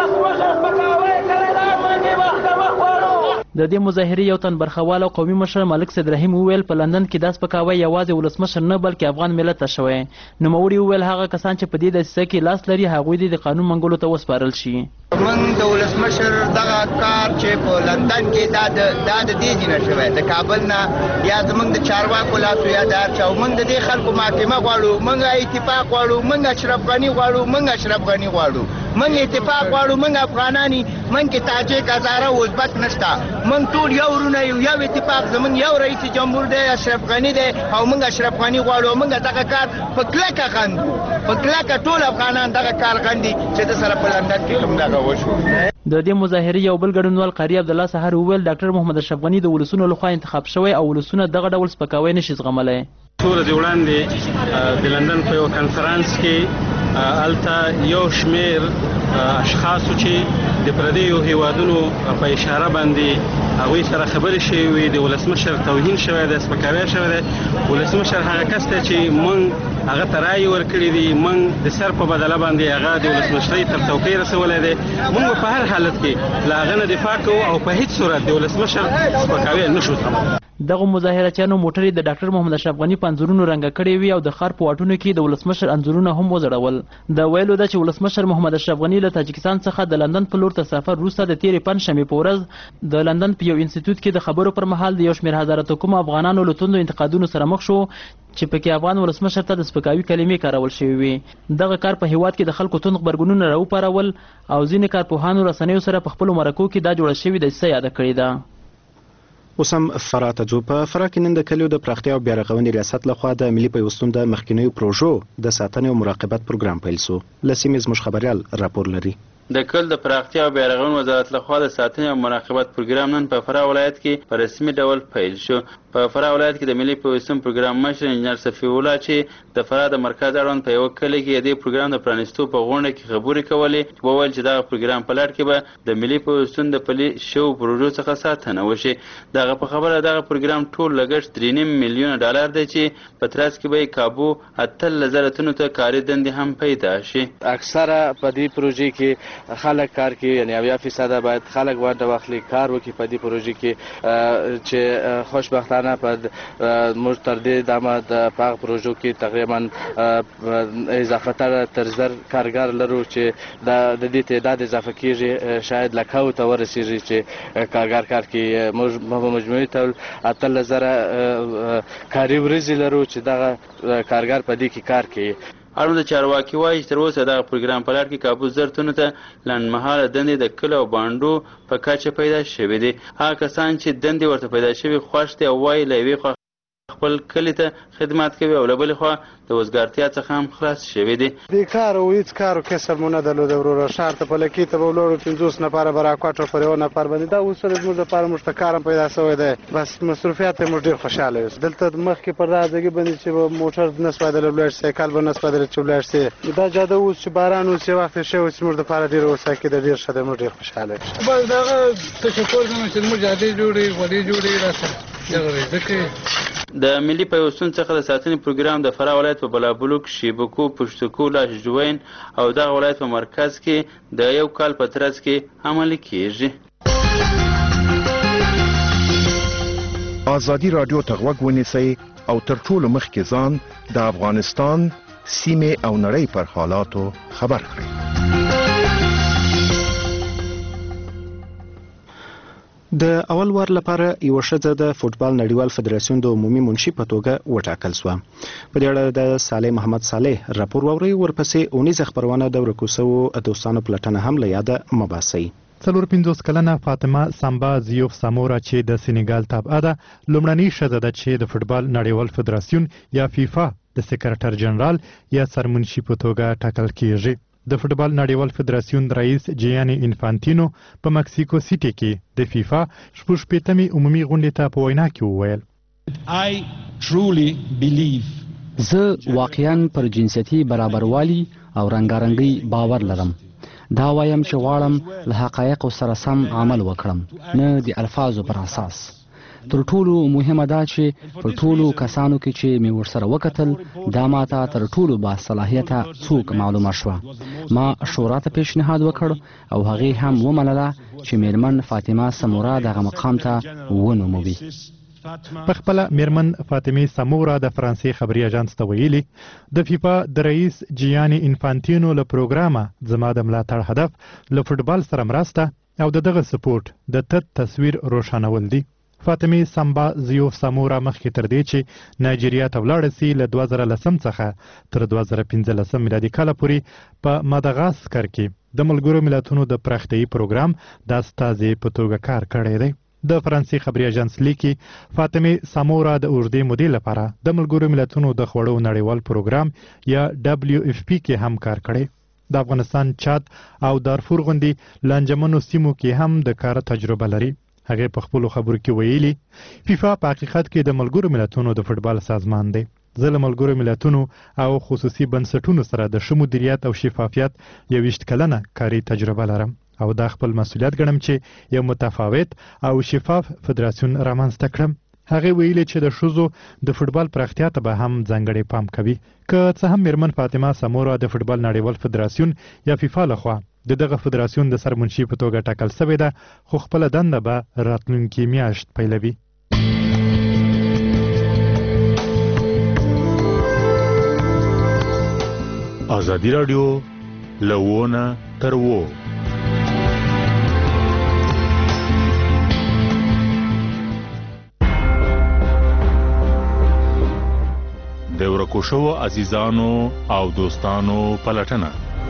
د دې مظاهرې یو تن برخوال او قومي مشر ملک سید رحیم وویل په لندن کې دا سپکاوی یوازې ولسمشر نه بلکې افغان ملت ته شوی. نوموړي وویل هغه کسان چې په دې دسیسه کې لاس لري هغوی دې د قانون منګولو ته وسپارل شي. موږ د ولسمشر دغه کار چې په لندن کې دا د دا د دې نه شوی د کابل نه یا زموږ د چارواکو لاسو یا دار چاو موږ د دې خلکو محاکمه غواړو، موږ اتفاق غواړو، موږ اشرف غني غواړو، موږ اشرف غني غواړو، موږ اتفاق غواړو، موږ افغانانی، موږ کې تاجک، هزاره، ازبک نشته، موږ ټول یو ورونه یو یو اتفاق، زموږ یو رئیس جمهور دی اشرف غني دی او موږ اشرف غني غواړو. موږ دغه کار په کلکه غندو، په کلکه ټول افغانان دغه کار غندي چې د سره په لندن کې کوم دغه وشو. د دې مظاهرې یو بل ګډونوال قاری عبدالله سحر وویل ډاکټر محمد اشرف غني د ولسونو لخوا انتخاب شوی او ولسونه دغه ډول سپکاوی نشي زغملی. څو ورځې وړاندې د لندن په یو کنفرانس کې هلته یو شمېر اشخاصو چې د پردیو هیوادونو په اشاره باندې هغوی سره خبرې شوې وي، د ولسمشر توهین شوی دی، سپکاوی شوی دی. ولسمشر هغه کس دی چې موږ هغه ته رایې ورکړې دي، موږ د سر په بدله باندې هغه د ولسمشرۍ تر څوکۍ رسولی دی. موږ په هر حالت کې له هغه نه دفاع کوو او په هیڅ صورت د ولسمشر سپکاوی نشو زغملی. دغه مظاهرچیانو موټرې د ډاکټر محمد اشرف غني په انځورونو رنګه کړې وي او د ښار په واټونو کې د ولسمشر انځورونه هم وځړول. د ویلو ده چې ولسمشر محمد اشرف غني له تاجکستان څخه د لندن په لور ته سفر وروسته د تېرې پنجشنبې په ورځ د لندن په یو انسټیټیوټ کې د خبرو پر مهال د یو شمېر هزاره کوم افغانانو له توندو انتقادونو سره مخ شو چې پکې افغان ولسمشر ته د سپکاوي کلمې کارول شوې وي. دغه کار په هیواد کې د خلکو توند غبرګونونه راوپارول او ځینې کارپوهانو رسنیو سره په خپلو مرکو کې دا جوړه شوې دسیسه یاده کړې ده. اوس هم فراه ته ځو. په فراه کې نن د کلیو د پراختیا او بیارغونې ریاست لخوا د ملي پیوستون د مخکینیو پروژو د ساتنې او مراقبت پروګرام پیل سو. له سیمې زموږ خبریال راپور لري. د کل د پراختیا او بیارغونې وزارت لخوا د ساتنې او مراقبت پروګرام نن په فراه ولایت کې په رسمي ډول پیل شو. په فراه ولایت کې د ملي پیوستون پروګرام مشر انجنیر صفي الله چې د فراه د مرکز اړوند په یو کلي کې د پروګرام د پرانیستو په غونډه کې خبرې کولې، وویل چې دغه پروګرام په لړ کې به د ملي پیوستون د پلي شو پروژو څخه ساتنه وشي. دغه په خبره دغه پروګرام ټول لګښت درې نیم میلیونه ډالر دی چې په ترڅ کې به کابو اتلس زره تنو ته کاري دندې هم پیدا شي. اکثره په دې پروژې کې خلک کار کوي، یعنی اویا فیصده باید خلک ونډه واخلي، کار وکړي په دې پروژې کې چې خوشبختانه په موږ تر دې دمه د پاغ پروژو کې تقریبا اضافه تر زر کارګر لرو چې د دې تعداد اضافه کیږي شاید لکه ته ورسیږي چې کارګر کار کوي. موږ په مجموعي ډول اتلس زره کاري ورځې لرو چې دغه کارګر په دې کې کار کوي. اړوند چارواکي وایي چې تر اوسه دغه پروګرام په لړ کې کابو زر تنو ته لنډمهاله دندې د کلو او بانډو په کچه پیدا شوې دي. هغه کسان چې دندې ورته پیدا شوي خوښ دي او وایي له یوې خوا خپل کلي ته خدمات کوي او له بلې خوا د وزګارتیا څخه هم خلاص شوي دي. دې کار او هېڅ کار او کسب مو نه درلوده وروره. ښار ته په لکۍ ته به ولاړو پنځوس نفره به راکوټه پر یو نفر باندې. دا اوس زموږ دپاره موږ ته کار هم پیدا شوی دی، بس مصروفیات یې موږ ډېر خوشحاله یو. دلته مخکې پر دغه ځای باندې چې به موټر نه سپایدلی ولاړ شي، سایکل به نه سپایدلی چې ولاړ شي. دا جاده اوس چې باران اوس یو وخت شوی چې موږ دپاره ډېر اوسه کېده، ډېر ښه دی، موږ ډېر خوشحاله یو. بس دغه تشکر کوم چې زموږ جادې جوړې غوړې جوړې راسره دغه ځکه د ملي پیوستون څخه د ساتنې پروګرام د فراه ولایت په بلابلوک، شیبکو، پشتکو، لاججوین او دغه ولایت په مرکز کې د یو کال په ترڅ کې عملي کیږي. ازادي راډیو ته غوږ ونیسئ او تر ټولو مخکې ځان د افغانستان سیمې او نړۍ پر حالاتو خبر کړئ. د اول وار لپاره یو ښځه د فوټبال نړیوال فدراسیون د عمومي منشي په توګه وټاکل شوه. په دې اړه د صالح محمد صالح راپور واورئ. ورپسې اونیزه خپرونه د ورکو شوو دوستانو پلټنه هم له یاده مه باسئ. څلور پنځوس کلنه فاطمه سامبا زیوف سامورا چې د سینیګال تابعه ده لومړنۍ ښځه ده چې د فوټبال نړیوال فدراسیون یا فیفا د سکرټر جنرال یا سرمنشي په توګه ټاکل کیږي. د فوټبال نړیوال فدراسیون رئیس جیاني انفانتینو په مکسیکو سیټي کې د فیفا شپږ شپېتمې عمومي غونډې ته په وینا کې وویل I truly believe زه واقعا پر جنسیتي برابروالي او رنګارنګي باور لرم. دا وایم چې غواړم له حقایقو سره سم عمل وکړم، نه د الفاظو پر اساس. تر ټولو مهمه دا چې پر ټولو کسانو کې چې مې ورسره وکتل، دا ماته تر ټولو با صلاحیته څوک معلومه شوه. ما شورا ته پیشنهاد وکړ او هغې هم ومنله چې میرمن فاطمه سمورا دغه مقام ته ونوموي. په خپله میرمن فاطمه سمورا د فرانسې خبري اژانس ته ویلي د فیفا د رئیس جیاني انفانتینو له پروګرامه زما د ملاتړ هدف له فوټبال سره مرسته او د دغه سپورټ د تت تصویر روښانول دي. فاطمه سمبا زیوف سمورا مخکې تر دې چې نایجیریا ته ولاړه سي له دوه زره لسم څخه تر دوه زره پنځلسم میلادي کاله پورې په ماداغاسکر کې د ملګرو ملتونو د پراختیايي پروګرام د استازي په توګه کار کړی دی. د فرانسې خبري اژانس لیکي فاطمه سمورا د اوږدې مودې لپاره د ملګرو ملتونو د خوړو نړیوال پروګرام یا دبلیو اف پی کې هم کار کړی. د افغانستان، چاد او دارفور غوندې لانجمنو سیمو کې هم د کار تجربه لري. هغې په خپلو خبرو کې ویلي فیفا په حقیقت کې د ملګرو ملتونو د فوټبال سازمان دی. زه له ملګرو ملتونو او خصوصي بنسټونو سره د ښه مدیریت او شفافیت یویشت کلنه کاري تجربه لرم او دا خپل مسؤلیت ګڼم چې یو متفاوت او شفاف فدراسیون رامنځته کړم. هغې ویلي چې د ښځو د فوټبال پراختیا ته به هم ځانګړی پام کوي. که څه هم میرمن فاطمه سمورا د فوټبال نړیوال فدراسیون یا فیفا لخوا د دغه فدراسیون د سرمنشي په توګه ټاکل سوې ده، خو خپله دنده به راتلونکي میاشت پیلوي. ازادي راډیو له ونه تر و د ورکو شوو عزیزانو او دوستانو پلټنه.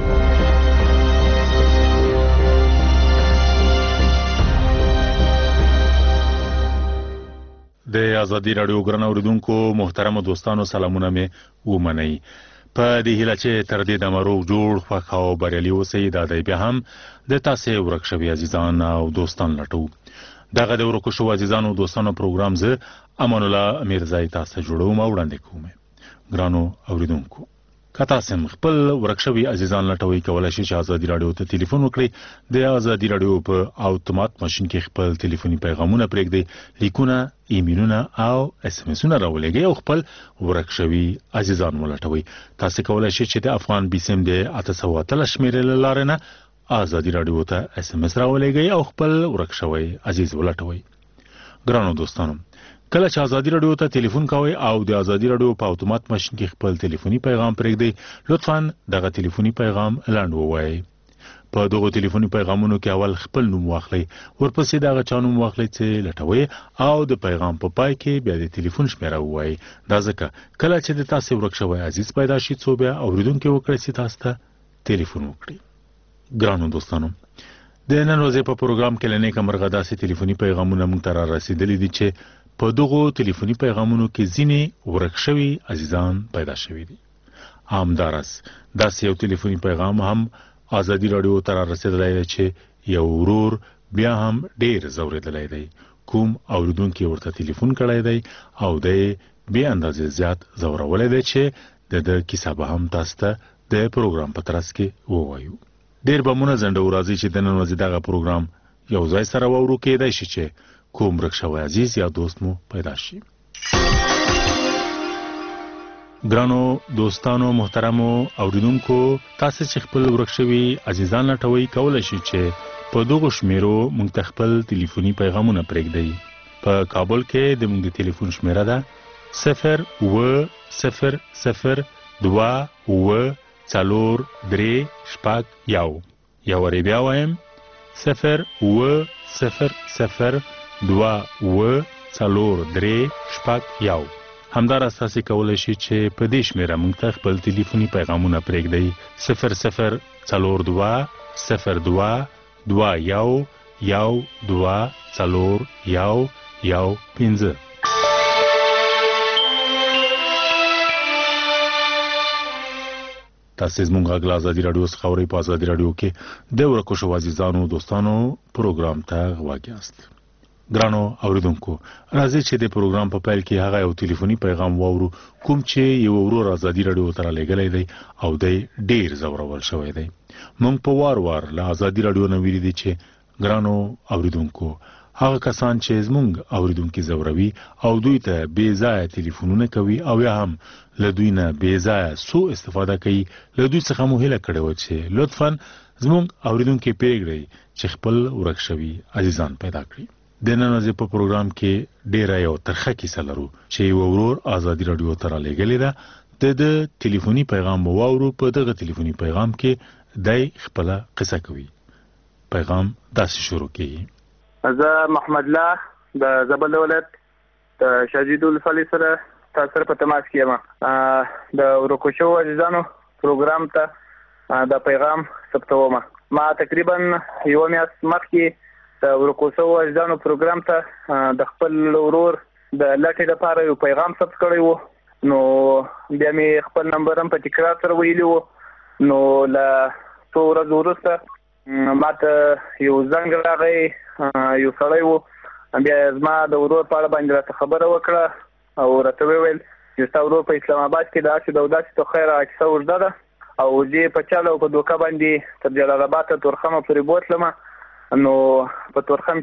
د ازادي راډیو ګران اوریدونکو محترم دوستانو سلامونه مې ومنئ. په دې هیله چې تر دې د مروغ جوړ خوښ او بریالي اوسئ. دا دی بیا هم د تاسې ورک شوي عزیزان او دوستان لټو. دغه د ورکو شوو عزیزانو او دوستانو پروګرام زه امان الله میرزای تاسو ته جوړوم او وړاندې کوم. ګرانو اوریدونکو، که تاسو خپل ورک شوي عزیزان لټوئ، کولی شئ چې ازادي راډیو ته ټلیفون وکړئ. د ازادي راډیو په اوتومات ماشین کې خپل ټلیفوني پیغامونه پرېږدئ، لیکونه، ایمیلونه او اس ام اسونه راولېږئ او خپل ورک شوي عزیزان ولټوئ. تاسو کولی شئ چې د افغان بیسیم د اته سوه اتلس شمېرې له لارې نه ازادي راډیو ته اس ام اس راولېږئ او خپل ورک شوی عزیز ولټوئ. ګرانو دوستانو، کله چې ازادي راډیو ته ټلیفون کوئ او د ازادي راډیو په اوتومات ماشین کې خپل ټلیفوني پیغام پرېږدئ، لطفاً دغه ټلیفوني پیغام لنډ ووایئ. په دغو ټلیفوني پیغامونو کې اول خپل نوم واخلئ، ورپسې د هغه چا نوم واخلئ چې لټوئ او د پیغام په پای کې بیا د ټلیفون شمېره ووایئ. دا ځکه کله چې د تاسې ورک شوی عزیز پیدا شي، څو بیا اورېدونکي وکړئ چې تاسو ته ټلیفون وکړي. ګرانو دوستانو، د نن ورځې په پروګرام کې له نیکه مرغه داسې ټلیفوني پیغامونه موږ ته را رسېدلي دي چې په دغو ټلیفوني پیغامونو کې ځینې ورک شوي عزیزان پیدا شوي دي. همداراز داسې یو ټلیفوني پیغام هم ازادي راډیو ته را رسېدلی دی چې یو ورور بیا هم ډېر ځورېدلی دی. کوم اورېدونکي ورته ټلیفون کړی دی او دی بې اندازې زیات ځورولی دی چې د ده کیسه به هم تاسو ته د پروګرام په ترڅ کې ووایو. ډېر به مونه ځنډو راځي چې د نن ورځې دغه پروګرام یو ځای سره واورو. کیدای شي چې کوم ورک شوی عزیز یا دوست مو پیدا شي. ګرانو دوستانو محترمو اوریدونکو، تاسو چې خپل ورک شوي عزیزان لټوئ، کولی شئ چې په دغو شمیرو موږ ته خپل ټلیفوني پیغامونه پرېږدئ. په کابل کې د موږ د ټلیفون شمیره ده صفر اوه صفر صفر دوه اوه څلور درې شپږ یو. یو وارې بیا وایم، صفر اوه صفر صفر دوه اوه څلور درې شپږ یو. همداراز تاسو کولی شئ چې په دې شمېره موږ ته خپل ټلیفوني پیغامونه پرېږدئ. صفر صفر څلور دوه صفر دوه دوه یو یو دوه څلور یو یو پنځه. تاسو زموږ غږ له ازادي رادیو څخه اورئ. په ازادي رادیو کې د ورکو شو عزیزانو دوستانو پروګرام ته غواګیاست. ګرانو اوریدونکو، راځي چې د پروګرام په پیل کې هغه یو ټلیفوني پیغام واورو کوم چې یو ورور ازادي رادیو ته لګلې دی او د ډیر زورول شوی دی. موږ په وار وار له ازادي رادیو نو ویلي چې ګرانو اوریدونکو، هغه کسان چې زموږ اوریدونکو زوروي او دوی ته بې ځای ټلیفونونه کوي او یا هم له دوی نه بې ځای سو استفاده کوي، له دوی څخه مو هیله کړې و چې لطفاً زموږ اوریدونکو پرېږدئ چې خپل ورک شوي عزیزان پیدا کړي. د نن ورځې په پروګرام کې ډیره یو ترخه کیسه لرو چې یو ورور ازادي رادیو ته رالیږلې ده. د ټلیفوني پیغام واورو. په دغه ټلیفوني پیغام کې دای خپل قصه کوي. پیغام داسې شروع کیږي: زه محمد الله د زابل ولایت د شاجید ولسوالۍ سره تاسو سره په تماس کې یم. د ورکو شوو عزیزانو پروګرام ته د پیغام ثبتوم. ما تقریبا یو میاشت مخکې د ورکو شوو عزیزانو پروګرام ته د خپل ورور د لټې لپاره یو پیغام ثبت کړی وو. نو بیا مې خپل نمبر هم په تکرار سره ویلی وو. نو له څو ورځو وروسته ما ته یو زنګ راغی، یو سړی وو. بیا زما د ورور په اړه باندې راته خبره وکړه او راته وویل چې ستا ورور په اسلام آباد کې داسې ده او داسې ته خیر کیسه اوږده ده او زه په چل او په دوکه باندې تر جلال آباد ته تورخم پورې بوتلم. نو په تورخم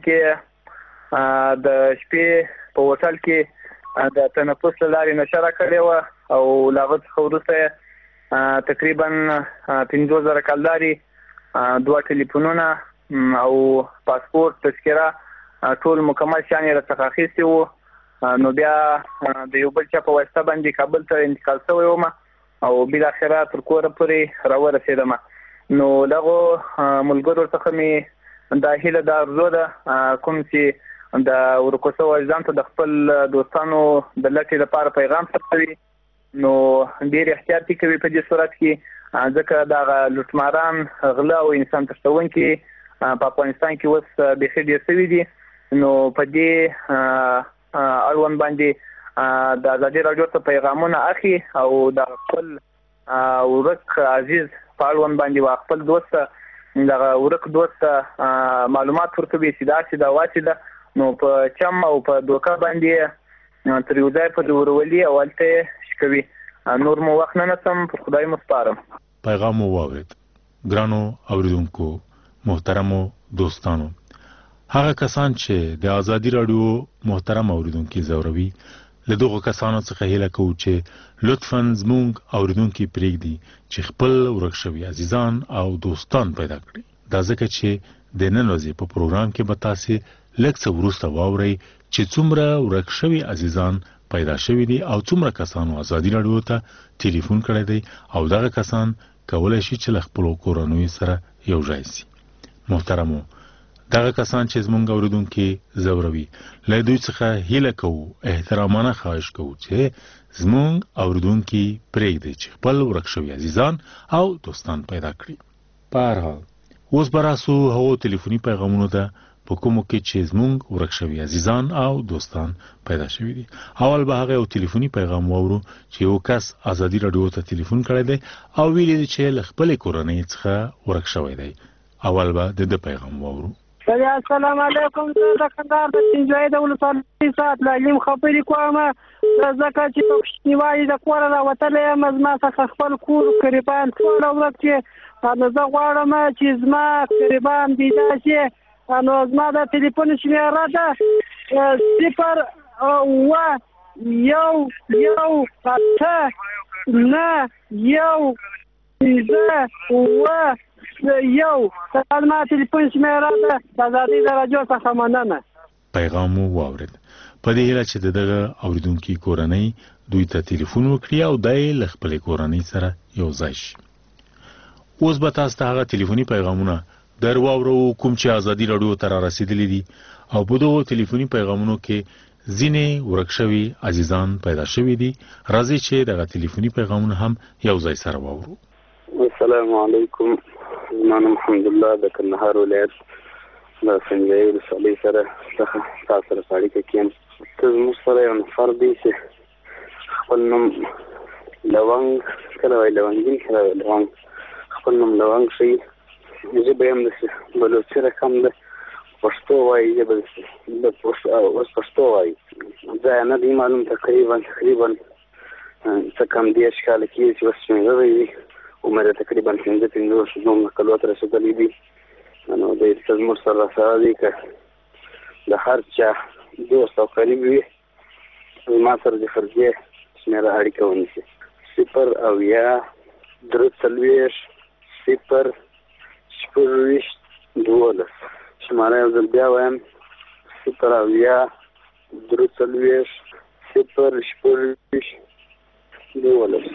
کې د شپې په هوټل کې د تنفس له لارې نشه راکړې وه او له هغه څخه وروسته تقریبا پنځوس زره کلداري، دوه ټلیفونونه او پاسپورت، تذکره ټول مکمل شیان یې راڅخه اخیستي وو. نو بیا د یو بل چا په واسطه باندې کابل ته انتقال شوی وم او بالاخره تر کوره پورې راورسېدم. نو دغو ملګرو څخه مې دا هیله دا ارزو ده کوم چې د ورکو شوو عزیزانو ته د خپل دوستانو د لټې لپاره پیغام ثبتوي نو ډېر احتیاط کوي په دې صورت کې، ځکه دغه لوټماران، غله او انسان تښتونکي په افغانستان کې اوس بیخي ډېر شوي دي. نو په دې اړوند باندې د ازادي رادیو ته پیغامونه اخلي او د خپل ورک عزیز په اړوند باندې خپل دوست دغه ورک دوست معلومات ورکوي چې داسې ده واسې ده. نو په چم او په دوکه باندې تر یو ځای پورې ورولي او هلته شکوي. نور مو وخت نه نسم، پر خدای مو سپارم. پیغام مو واورید. ګرانو اوریدونکو، محترمو دوستانو، هغه کسان چې د ازادي رادیو محترم اوریدونکو زوروي، له دغه کسانو څخه هیله کوو چې لطفاً زموږ اوریدونکو پرېږدي چې خپل ورک شوي عزیزان او دوستان پیدا کړي. دا ځکه چې د نن ورځې په پروګرام کې به تاسو لږ څه وروسته واورئ چې څومره ورک شوي عزیزان پیدا شوي دي او څومره کسانو ازادي رادیو ته ټلیفون کړی دی او دغه کسان کولی شي چې له خپلو کورنیو سره یو ځای شي. محترمو، دغه کسان چې زموږ اوریدونکو زوروي، له دوی څخه هیله کوو، احترامانه خواهش کوو چې زموږ اوریدونکو پرېږدي چې خپل ورک شوي عزیزان او دوستان پیدا کړي. په هر حال اوس به راسو هغو ټلیفوني پیغامونو ته په کومو کې چې زموږ ورک شوي عزیزان او دوستان پیدا شوي دي. اول به هغه یو ټلیفوني پیغام واورو چې یو کس ازادي رادیو ته ټلیفون کړی دی او ویلي دی چې له خپلې کورنۍ څخه ورک شوی دی. اول به د ده پیغام واورو. السلام علیکم. زه د کندهار د سینجوای د ولسوالۍ سات لالیم خبرې کوم. ځکه چې په پښتنوالي د کوره راوتلی یم، زما څخه خپل کور قریبان ټوله ورک چې نو زه غواړم چې زما قریبان پیدا شي. نو زما د ټلیفون شمېره ده صفر اوه یو یو اته نه یو پنځه اوه یو. ما ټلیفون شمېره ده د ازادي رادیو څخه مننه. پیغام مو واورید. په دې هیله چې دغه اوریدونکو کورنۍ دوی ته ټلیفون وکړي او دای له خپلې کورنۍ سره یو ځای شي. اوس به تاسو ته هغه ټلیفوني پیغامونه در واورو کوم چې ازادي رادیو ته را رسیدلي دي او په دغو ټلیفوني پیغامونو کې ځینې ورک شوي عزیزان پیدا شوي دي. راځئ چې دغه ټلیفوني پیغامونه هم یو ځای سره واورو. السلام علیکم. زما نوم حمدالله د کندهار ولایت د سنجوای ولسوالۍ سره څخه تاسو سره اړیکه کې یم. ته زموږ سره یو نفر دی چې خپل نوم لونګ کله وایي لونګین کله وایي لونګ خپل نوم لونګ ښیي ژبه یې هم داسې بلوچي رقم ده پښتو وایي ژبه اوس پښتو وایي ځای نه دی معلوم تقریبا تقریبا څه کم دېرش کاله کېږي چې اوس شمېرلی وي عمر یې تقریبا پنځه پنځوس نوم کلو ته رسېدلی دي نو دی زموږ سره راسره دی که د هر چا دوست او قریب وي زما سره د فرضیې شمېره اړیکه ونیسي صفر اویا درې څلوېښت صفر شپږ ویشت دولس شماره یو ځل بیا وایم صفر اویا درې څلوېښت صفر شپږ ویشت دولس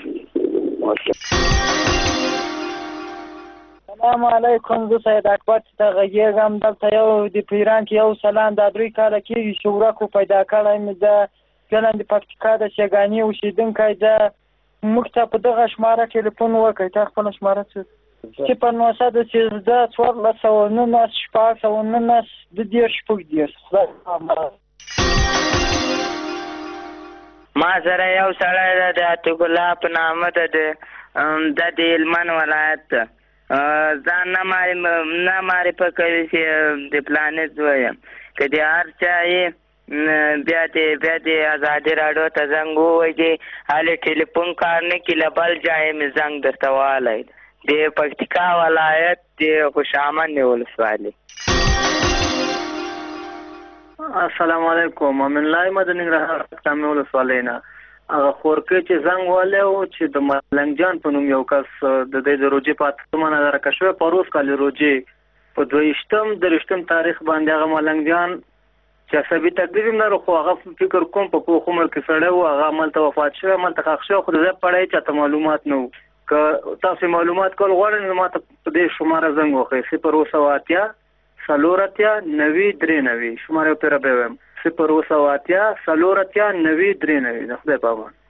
السلام علیکم زه سید اکبر ته غږېږم دلته یو د پیران کې یو سلام دا درې کاله کېږي چې ورکو پیدا کړی مې ده فعلا د پکتیکا د شیګاني اوسېدونکی ده موږ ته په دغه شماره ټلیفون وکړئ تا خپله شماره څه صفر نهه سوه سیزده څوارلس سوه نولس شپږ سوه نولس دوه دېرش شپږ دېرش ما سره یو سړی ده د عتیق الله په نامه ده د د هلمند ولایت ده ځان نه معرفه کوي چې د پلانې زوی یم که د هر چا یې بیا دې بیا دې ازادي راډیو ته زنګ ووایي چې هلې ټلیفون کار نه کړي له بل ځایه مې زنګ درته والی د پکتیکا ولایت د خوشامند ولسوالۍ السلام علیکم امین الله احمد ننګرهار کامې ولسوالۍ نه هغه خورکۍ چې زنګ والی و چې د ملنګ جان په نوم یو کس د دی د روجې په اتمه نظره که شوی پروس کالې روجې په دویشتم درویشتم تاریخ باندې هغه ملنګ جان چې عصبي تکلیف هم لرو خو هغه فکر کوم په پوخ عمر کې سړی و هغه هملته وفات شوی هملته ښخ شوی خو د ځای په اړه یې چاته معلومات نه و که تاسو معلومات کول غواړئ نو ما ته په دې شماره زنګ وکړئ صفر اووه سوه اتیا څلور اتیا نوي درې نوي شماره یې پرې بیا وایم صفر اووه سوه اتیا څلور اتیا نوي درې نوي د خدای په امان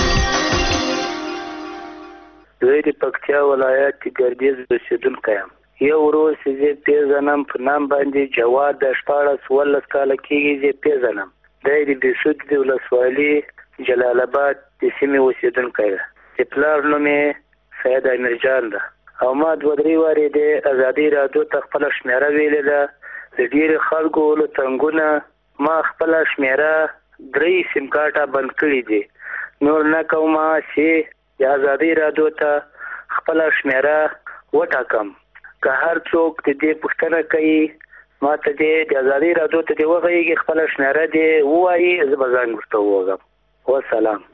دوی د پکتیا ولایت ګردیز اوسېدونکی یم یو ورور چې زه پېژنم په نام باندې جواد د شپاړس اوولس کاله کېږي زه پېژنم دی د بېسود د ولسوالي جلال آباد د سیمې اوسېدونکی ده چې پلار نوم یې سید امیرجان ده او ما دوه درې وارې د ازادي راډیو ته خپله شمېره ویلې ده د ډېرو خلکو له تنګونه ما خپله شمېره درې سیم کارټه بند کړي دي نور نه کومه چې د ازادي راډیو ته خپله شمېره وټاکم که هر څوک د دې پوښتنه کوي ما ته دې د ازادي راډیو ته دې وغږېږي خپله شمېره دې ووایي زه به ځان ورته ووږم والسلام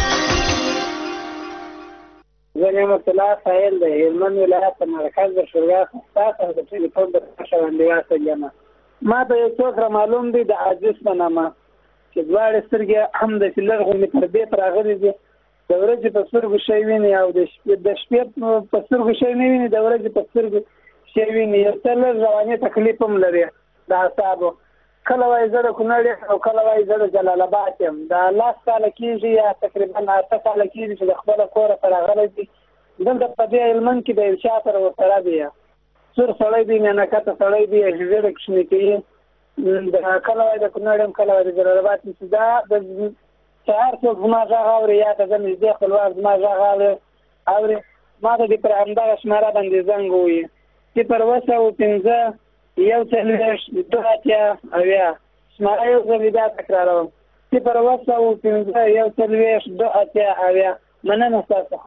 زه نعمت الله ساحل د هلمند ولایت په مرکز د شورا خاص او د ټلیفون د شاوندیا سره ما ته یو څوک را معلوم دی د عزیز په نامه چې دواړې سترګې هم د لږ غوندې پر بیت راغلي دي د ورځې په سترګو شی ویني او د شپې په سترګو شی نه ویني د ورځې په سترګو شی ویني یو څه لږ رواني تکلیف هم لري د اعصابو کله وایي زه د کونړ یم او کله وایي زه د جلال آباد یم دا لاس کاله کېږي یا تقریبا اته کاله کېږي چې د خپله کوره ته راغلی دي دلته په دې هلمند کې د یو چا سره ورسره دی سور سړی دی مینهکته سړی دی ژېړه کوچني کوي کله وایي د کونړ یم کله وایي د جلال آباد یم چې دا د چې هر څوک زما غږ اوري یا که زه نږدې خپلوان زما غږ اوري ما ته دې پر همدغه شمېره باندې زنګ ووایي صفر اووه سوه پنځه یو څلوېښت دوه اتیا اویا شماره یو ځل بیا تکراروم صفر اووه سوه پنځه یو څلوېښت دوه اتیا اویا مننه ستاسو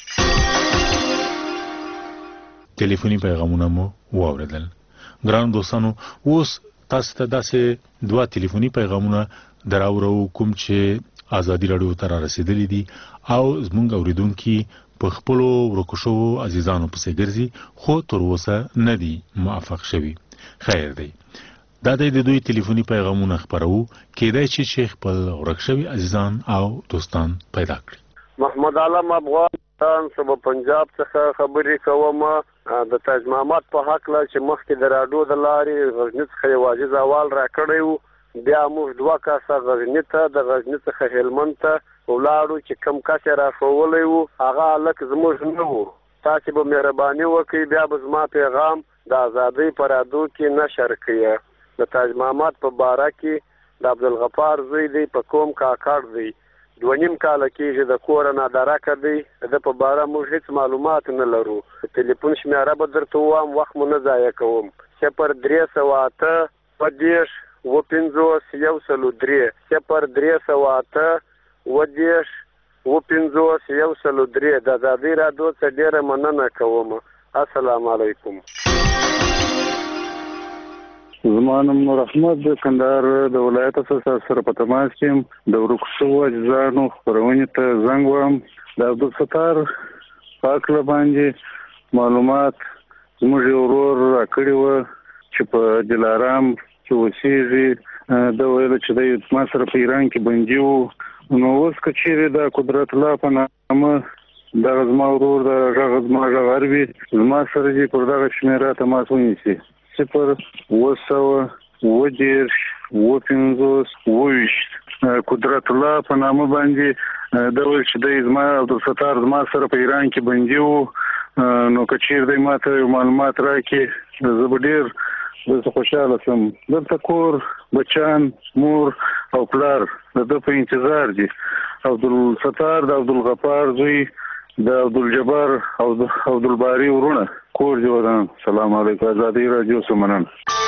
ټلیفوني پیغامونه مو واورېدل ګرانو دوستانو اوس تاسو ته داسې دوه ټلیفوني پیغامونه دراوړو کوم چې ازادي راډیو ته را رسېدلي دي او زموږ اورېدونکي په خپلو ورکو شوو عزیزانو پسې ګرځي خو تر اوسه نه دي موفق شوي خیر دی دا د دوی ټلیفوني پیغامونه خبرو کېدای شي چې خپل ورک شوي عزیزان او دوستان پیدا کړي محمد عالم افغان صوبه پنجاب څخه خبرې کوم د تاج محمد په حق لا چې مخکې د راډیو د لارې غزني څخه یو عاجز احوال را کړی وو بیا موږ دوه کاسه غزني ته د غزني څخه هلمند ته ولاړو چې کم کس را ښوولی وو هغه هلک زموږ نه وو تاسې به مهرباني وکړئ بیا به زما پیغام د ازادۍ په راډیو کې نشر کړئ د تاج محمد په باره کې د عبدالغفار زوی دی په کوم کاکړ دی دوه نیم کاله کېږي د کوره ناداره کړی د په باره موږ هېڅ معلومات نه لرو. ټلیفون شمیره به درته ووایم وخت مو نه ضایع کوم. صفر درې سوه اته اووه دېرش اووه پنځوس یو سلو درې صفر درې سوه اته اووه دېرش اووه پنځوس یو سلو درې. د ازادۍ راډیو څخه ډېره مننه کوم. السلام علیکم. زما نوم نور احمد د کندهار د ولایت اساس سره په تماس کې یم. د ورکو شوو اجزاو خپرونې ته زنګ وهم. د عبدالستار په هکله باندې معلومات زموږ یو ورور راکړي وه چې په دلارام کې اوسېږي. ده ویل چې دی ما سره په ایران کې بندي وو. نو اوس که چیرې د قدرت الله په نامه دغه زما ورور د غږ زما غږ اروي زما سره دې پر دغه شمېره تماس ونیسي. صفر اووه سوه اووه دېرش اووه پنځوس اووه ویشت قدرت الله په نامه باندې دا ویل چې دی زما عبدالستار زما سره په ایران کې بندي وو. نو که چیرې دی ما ته یو معلومات راکړي زه به ډېر دلته خوشحاله شم. دلته کور بچیان مور او پلار د ده په انتظار دي. عبدالستار د عبدالغفار زوی د عبدالجبار او د عبدالباري ورونه کور دې ودان. سلام علیکم. ازادۍ راډیو څخه مننه.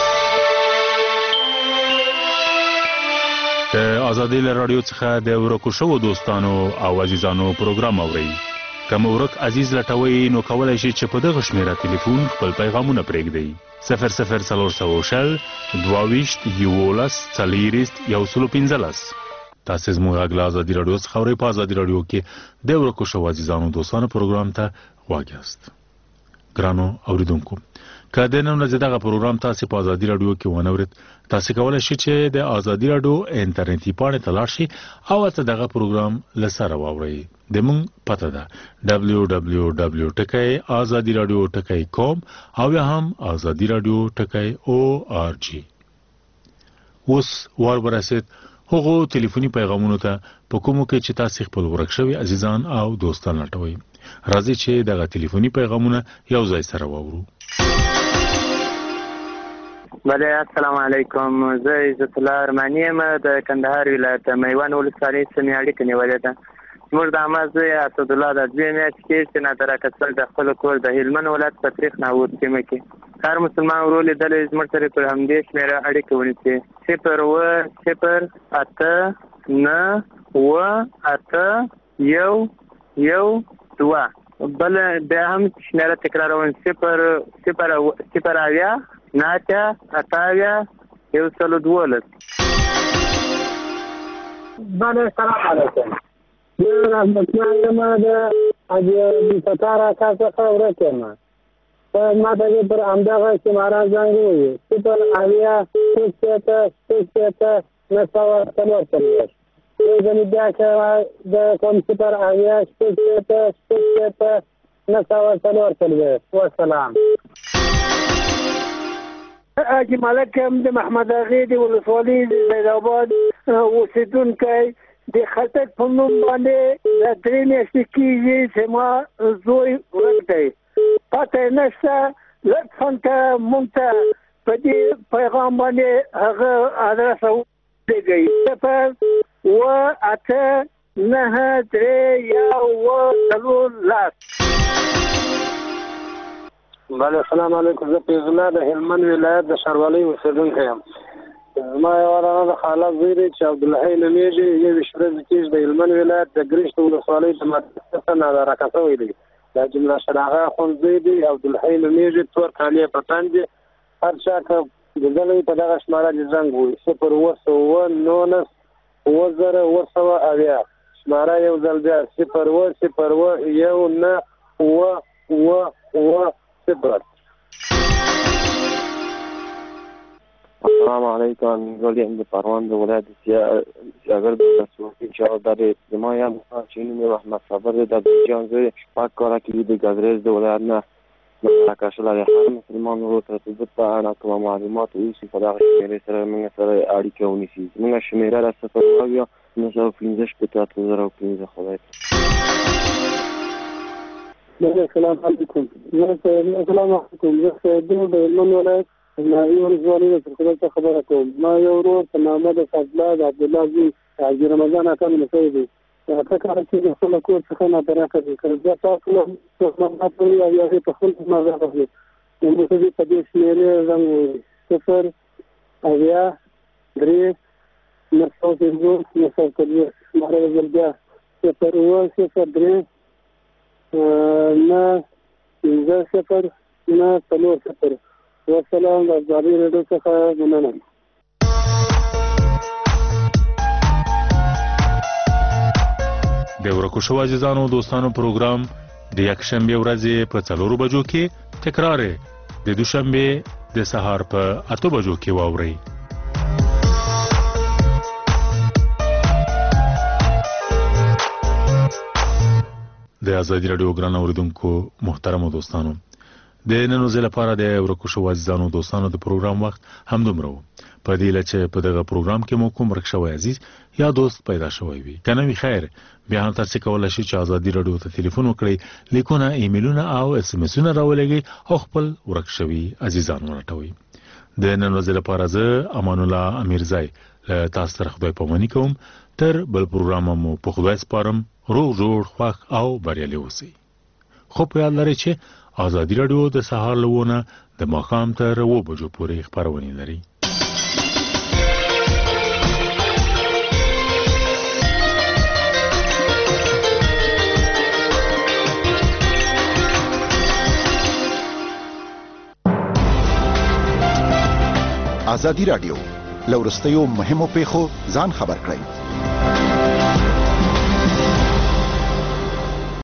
د ازادۍ له راډیو څخه د ورکو شوو دوستانو او عزیزانو پروګرام اورئ. که مو ورک عزیز لټوئ نو کولی شئ چې په دغه شمېره تلیفون خپل پیغامونه پرېږدئ. صفر صفر څلور سوه شل دوه ویشت یولس څلېرویشت یو سلو پنځلس. تاسې زموږ غږ له ازادي راډیو څخه اورئ. په ازادي راډیو کې د ورکو شوو عزیزانو دوستانو پروګرام ته غوږ یاست. ګرانو اوریدونکو، که د نن ورځې دغه پروګرام تاسې په ازادي راډیو کې ونه اورئ، تاسې کولی شئ چې د ازادي راډیو انټرنیټي پاڼې ته لاړ شئ او هلته دغه پروګرام له سره واورئ. زموږ پته ده ډبلیو ډبلیو ډبلیو ټکی ازادي راډیو ټکی کام او یا هم ازادي راډیو ټکی او آر جی. اوس وار ورسید هغو ټلیفوني پیغامونو ته په کومو کې چې تاسې خپل ورک شوي عزیزان او دوستان لټوئ. راځئ چې دغه ټلیفوني پیغامونه یو ځای سره واورو. بله السلام علیکم. زه عزت الله ارماني یم د کندهار ولایت د میوند ولسوالۍ څخه اړیکه نیولې ده. زموږ د عمه زوی اسدالله د دوې میاشتې کېږي چې نادره کسل د خپل کور د هلمند ولایت په تاریخ ناود سیمه کې هر مسلمان ورور لیدلی زموږ سره پر همدې شمېره اړیکه ونیسي. صفر اووه صفر اته نه اووه اته یو یو دوه. بل بیا هم شمېره تکراروم صفر صفر صفر اویا نه اتیا اته اویا یو سلو دولس. بله سلام علیکم. زه رحمتیان یم د حاجي عبدالستار اکا څخه ورک یم. په ما ته یې پر همدغه شماره زنګ ووایي صفر اویا شپږ شپېته شپږ شپېته نهه سوه څلور څلوېښت. یو ځلې بیا که د کوم صفر اویا شپږ شپېته شپږ شپېته نهه سوه څلور څلوېښت. وسلام. حاجي ملک یم د محمد اغې د ولسوالۍ زید آباد اوسېدونکی. د خټک په نوم باندې د درې میاشتې کېږي چې ما زوی ورک دی. پته یې نشته. لطفا که مونږ ته په دې پیغام باندې هغه ادرس ولېږئ. صفر اووه اته نهه درې یو اووه څلور لس. بله السلام علیکم. زه فیض الله د هلمند ولایت د ښاروالۍ اوسېدونکی یم. زما یوه دانه د خاله زوی دی چې عبدالحی نومېږي. یو ویشت ورځې کېږي د هلمند ولایت د ګرشت ولسوالۍ د مرکز څخه ناداره شوی دی. دا جمله شراغه اخندزوی دی. عبدالحی نومېږي. تور کالي یې په تن دي. هر چا که لیدلی په دغه شماره دې زنګ ووایي. صفر اووه سوه اووه نولس اووه زره اووه سوه اویا. شماره یو ځل بیا صفر اووه صفر اووه یو نه اووه اووه اووه صفر. السلام علیکم. ولی ام د پروان د ولایت سیاگر د ولسوالی چې د زما یم چې نوم یې احمد صبر دی. د جان زوی شپږ کاله کېږي د ګازرېز د ولایت نه مرکه شولی دی. هر مسلمان ورور ته د په اړه کومه معلومات اوسي په دغه شمېرې سره موږ سره اړیکه ونیسي. زموږ شمېره ده صفر اویا نهه سوه پنځه شپېته اتو زره پنځه. خدای ته السلام علیکم. السلام علیکم. زه سیدو د هلمند ولایت ناوی ولسوالۍ د سلسله څخه خبره کوم. ما یو ورور په نامه د فضله د عبدالله زوی حاجي رمضان اکا نومکی دی. څه کار چې د خپل کور څخه نه درکه دي کړ دا تاسو نو څه نه پوهیږي یا یې په خپل مزه راځي نو موږ دې په دې شمیرې زموږ صفر اویا درې نسو زیرو نسو کلیه ماره زلبیا صفر اوه صفر درې نه پنځه صفر نه څلور صفر والسلام د ازادي راډیو څخه مننه. د ورکو شو عزیزانو دوستانو پروګرام د یکشنبه ورځې په څلورو بجو کې تکرار د دوشنبه د سهار په اته بجو کې واوري. د ازادي راډیو ګران اوریدونکو محترم دوستانو د نن ورځې لپاره د ورکو شو عزیزانو دوستانو د پروګرام وخت هم دومره و. په دې لچې په دغه پروګرام کې مو کوم ورک شوی عزیز یا دوست پیدا شوی وي کنه وی خیر بیا هم تاسو کولای شئ چې ازادي راډیو ته ټلیفون وکړئ لیکونه ایمیلونه او اس ام اسونه راولېږئ او خپل ورک شوی عزیزان ورټوي. د نن ورځې لپاره زه امان الله امیرزای له تاسو سره خدای پاماني کوم. تر بل پروګرام مو په خدای سپارم. روغ جوړ خوښ او بریالي اوسئ. خو په یاد لرئ چې ازادي راډیو د سهار لونه د ماښام تر اوه بجو پورې خپرونې لري. ازادي راډیو لورستیو مهمو پیښو ځان خبر کړئ.